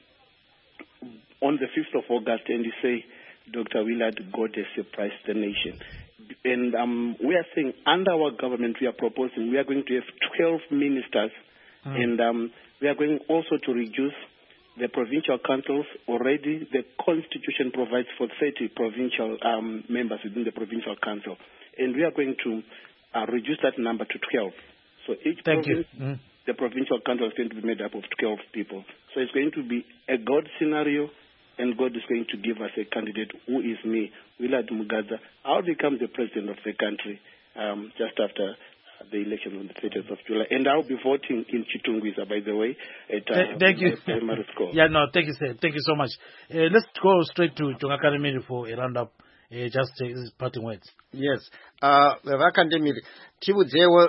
on the fifth of August and you say, Doctor Willard, God has surprised the nation. And um, we are saying under our government, we are proposing, we are going to have twelve ministers. Mm. And um, we are going also to reduce the provincial councils. Already the constitution provides for thirty provincial um, members within the provincial council. And we are going to uh, reduce that number to twelve. So each Thank province, you. Mm. the provincial council is going to be made up of twelve people. So it's going to be a God scenario, and God is going to give us a candidate who is me, Willard Mugadza. I'll become the president of the country um, just after the election on the thirtieth of July. And I'll be voting in Chitungwiza, by the way. At, uh, thank you. Primary school. Yeah, no, thank you, sir. Thank you so much. Uh, let's go straight to Jonga Kandemiri for a roundup. Uh, just uh, his parting words. Yes. Uh, vakandemiri tiudzewo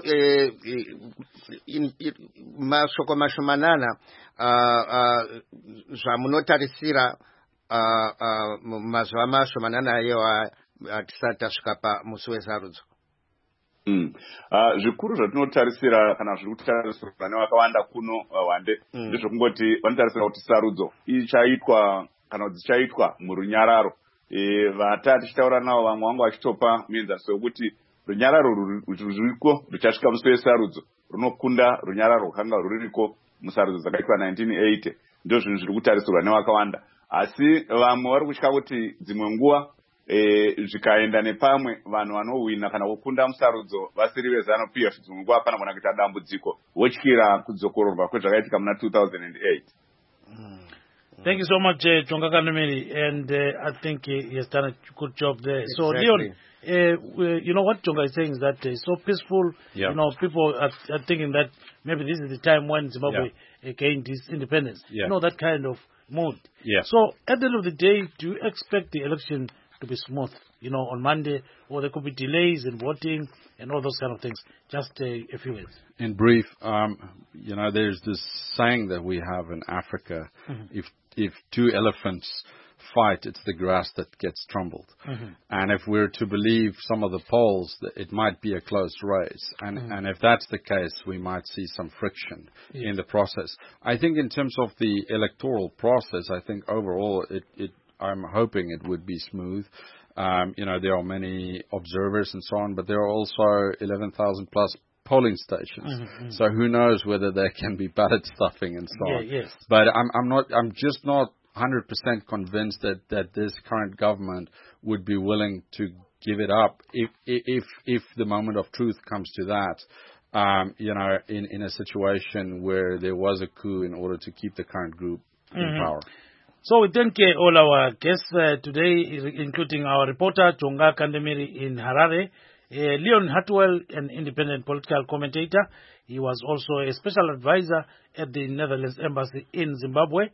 mashoko mashomanana zvamunotarisira mazuva mashomanana ayewa atisati tasvika pamusi wesarudzo. Mm. Uh, zvikuru zvatinotarisira kana zviri kutarisirwa nevakawanda kuno wande mm. ndezvekungoti vanotarisira kuti sarudzo ichaitwa kana dzichaitwa murunyararo. E, vatati tichitaura navo vamwe vangu vachitopa muenzaniso wekuti runyararo ruriko ruchasvika musi wesarudzo runokunda runyararo rwakanga ruriko musarudzo dzakaitwa nineteen eighty. Ndo zvinhu zviri kutarisirwa nevakawanda, asi vamwe vari kutya kuti dzimwe nguva e, zvikaenda nepamwe vanhu vanowina kana kukunda musarudzo vasiri veZANU-P F dzimwe nguva panogona kuita dambudziko votyira kudzokororwa kwezvakaitika muna two thousand eight. Thank you so much, uh, Jonga Kandemiri, and uh, I think uh, he has done a good job there. Exactly. So, Leon, uh, you know what Jonga is saying is that uh, it's so peaceful. Yeah. You know, people are, are thinking that maybe this is the time when Zimbabwe yeah. gained its independence. Yeah. You know, that kind of mood. Yeah. So, at the end of the day, do you expect the election to be smooth, you know, on Monday, or there could be delays in voting and all those kind of things? Just uh, a few words. In brief, um, you know, there's this saying that we have in Africa, mm-hmm. if if two elephants fight, it's the grass that gets trampled. Mm-hmm. And if we're to believe some of the polls, it might be a close race. And, mm-hmm. and if that's the case, we might see some friction yes. in the process. I think in terms of the electoral process, I think overall it, it I'm hoping it would be smooth. Um, you know, there are many observers and so on, but there are also eleven thousand plus polling stations. Mm-hmm. So who knows whether there can be ballot stuffing and so yeah, on. Yes. But I'm, I'm not, I'm just not one hundred percent convinced that, that this current government would be willing to give it up if, if, if the moment of truth comes to that, um, you know, in, in a situation where there was a coup in order to keep the current group mm-hmm. in power. So we thank uh, all our guests uh, today, including our reporter, Jonga Kandemiri in Harare, uh, Leon Hartwell, an independent political commentator. He was also a special advisor at the Netherlands Embassy in Zimbabwe.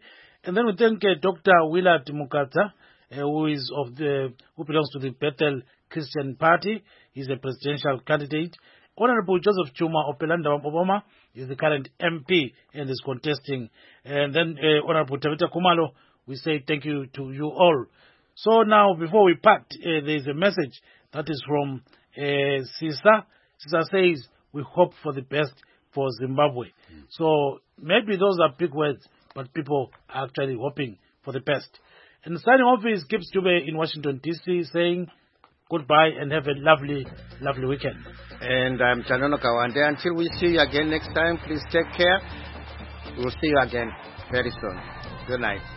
And then we thank uh, Doctor Willard Mukata, uh, who is of the who belongs to the Bethel Christian Party. He's a presidential candidate. Honorable Joseph Chuma of Pelanda Obama is the current M P and is contesting. And then uh, Honorable Tavita Kumalo, we say thank you to you all. So now, before we part, uh, there is a message that is from uh, Sisa. Sisa says, we hope for the best for Zimbabwe. Mm. So maybe those are big words, but people are actually hoping for the best. And signing off is Gibbs Dube in Washington, D C, saying goodbye and have a lovely, lovely weekend. And I'm Chanono Kawande. Until we see you again next time, please take care. We'll see you again very soon. Good night.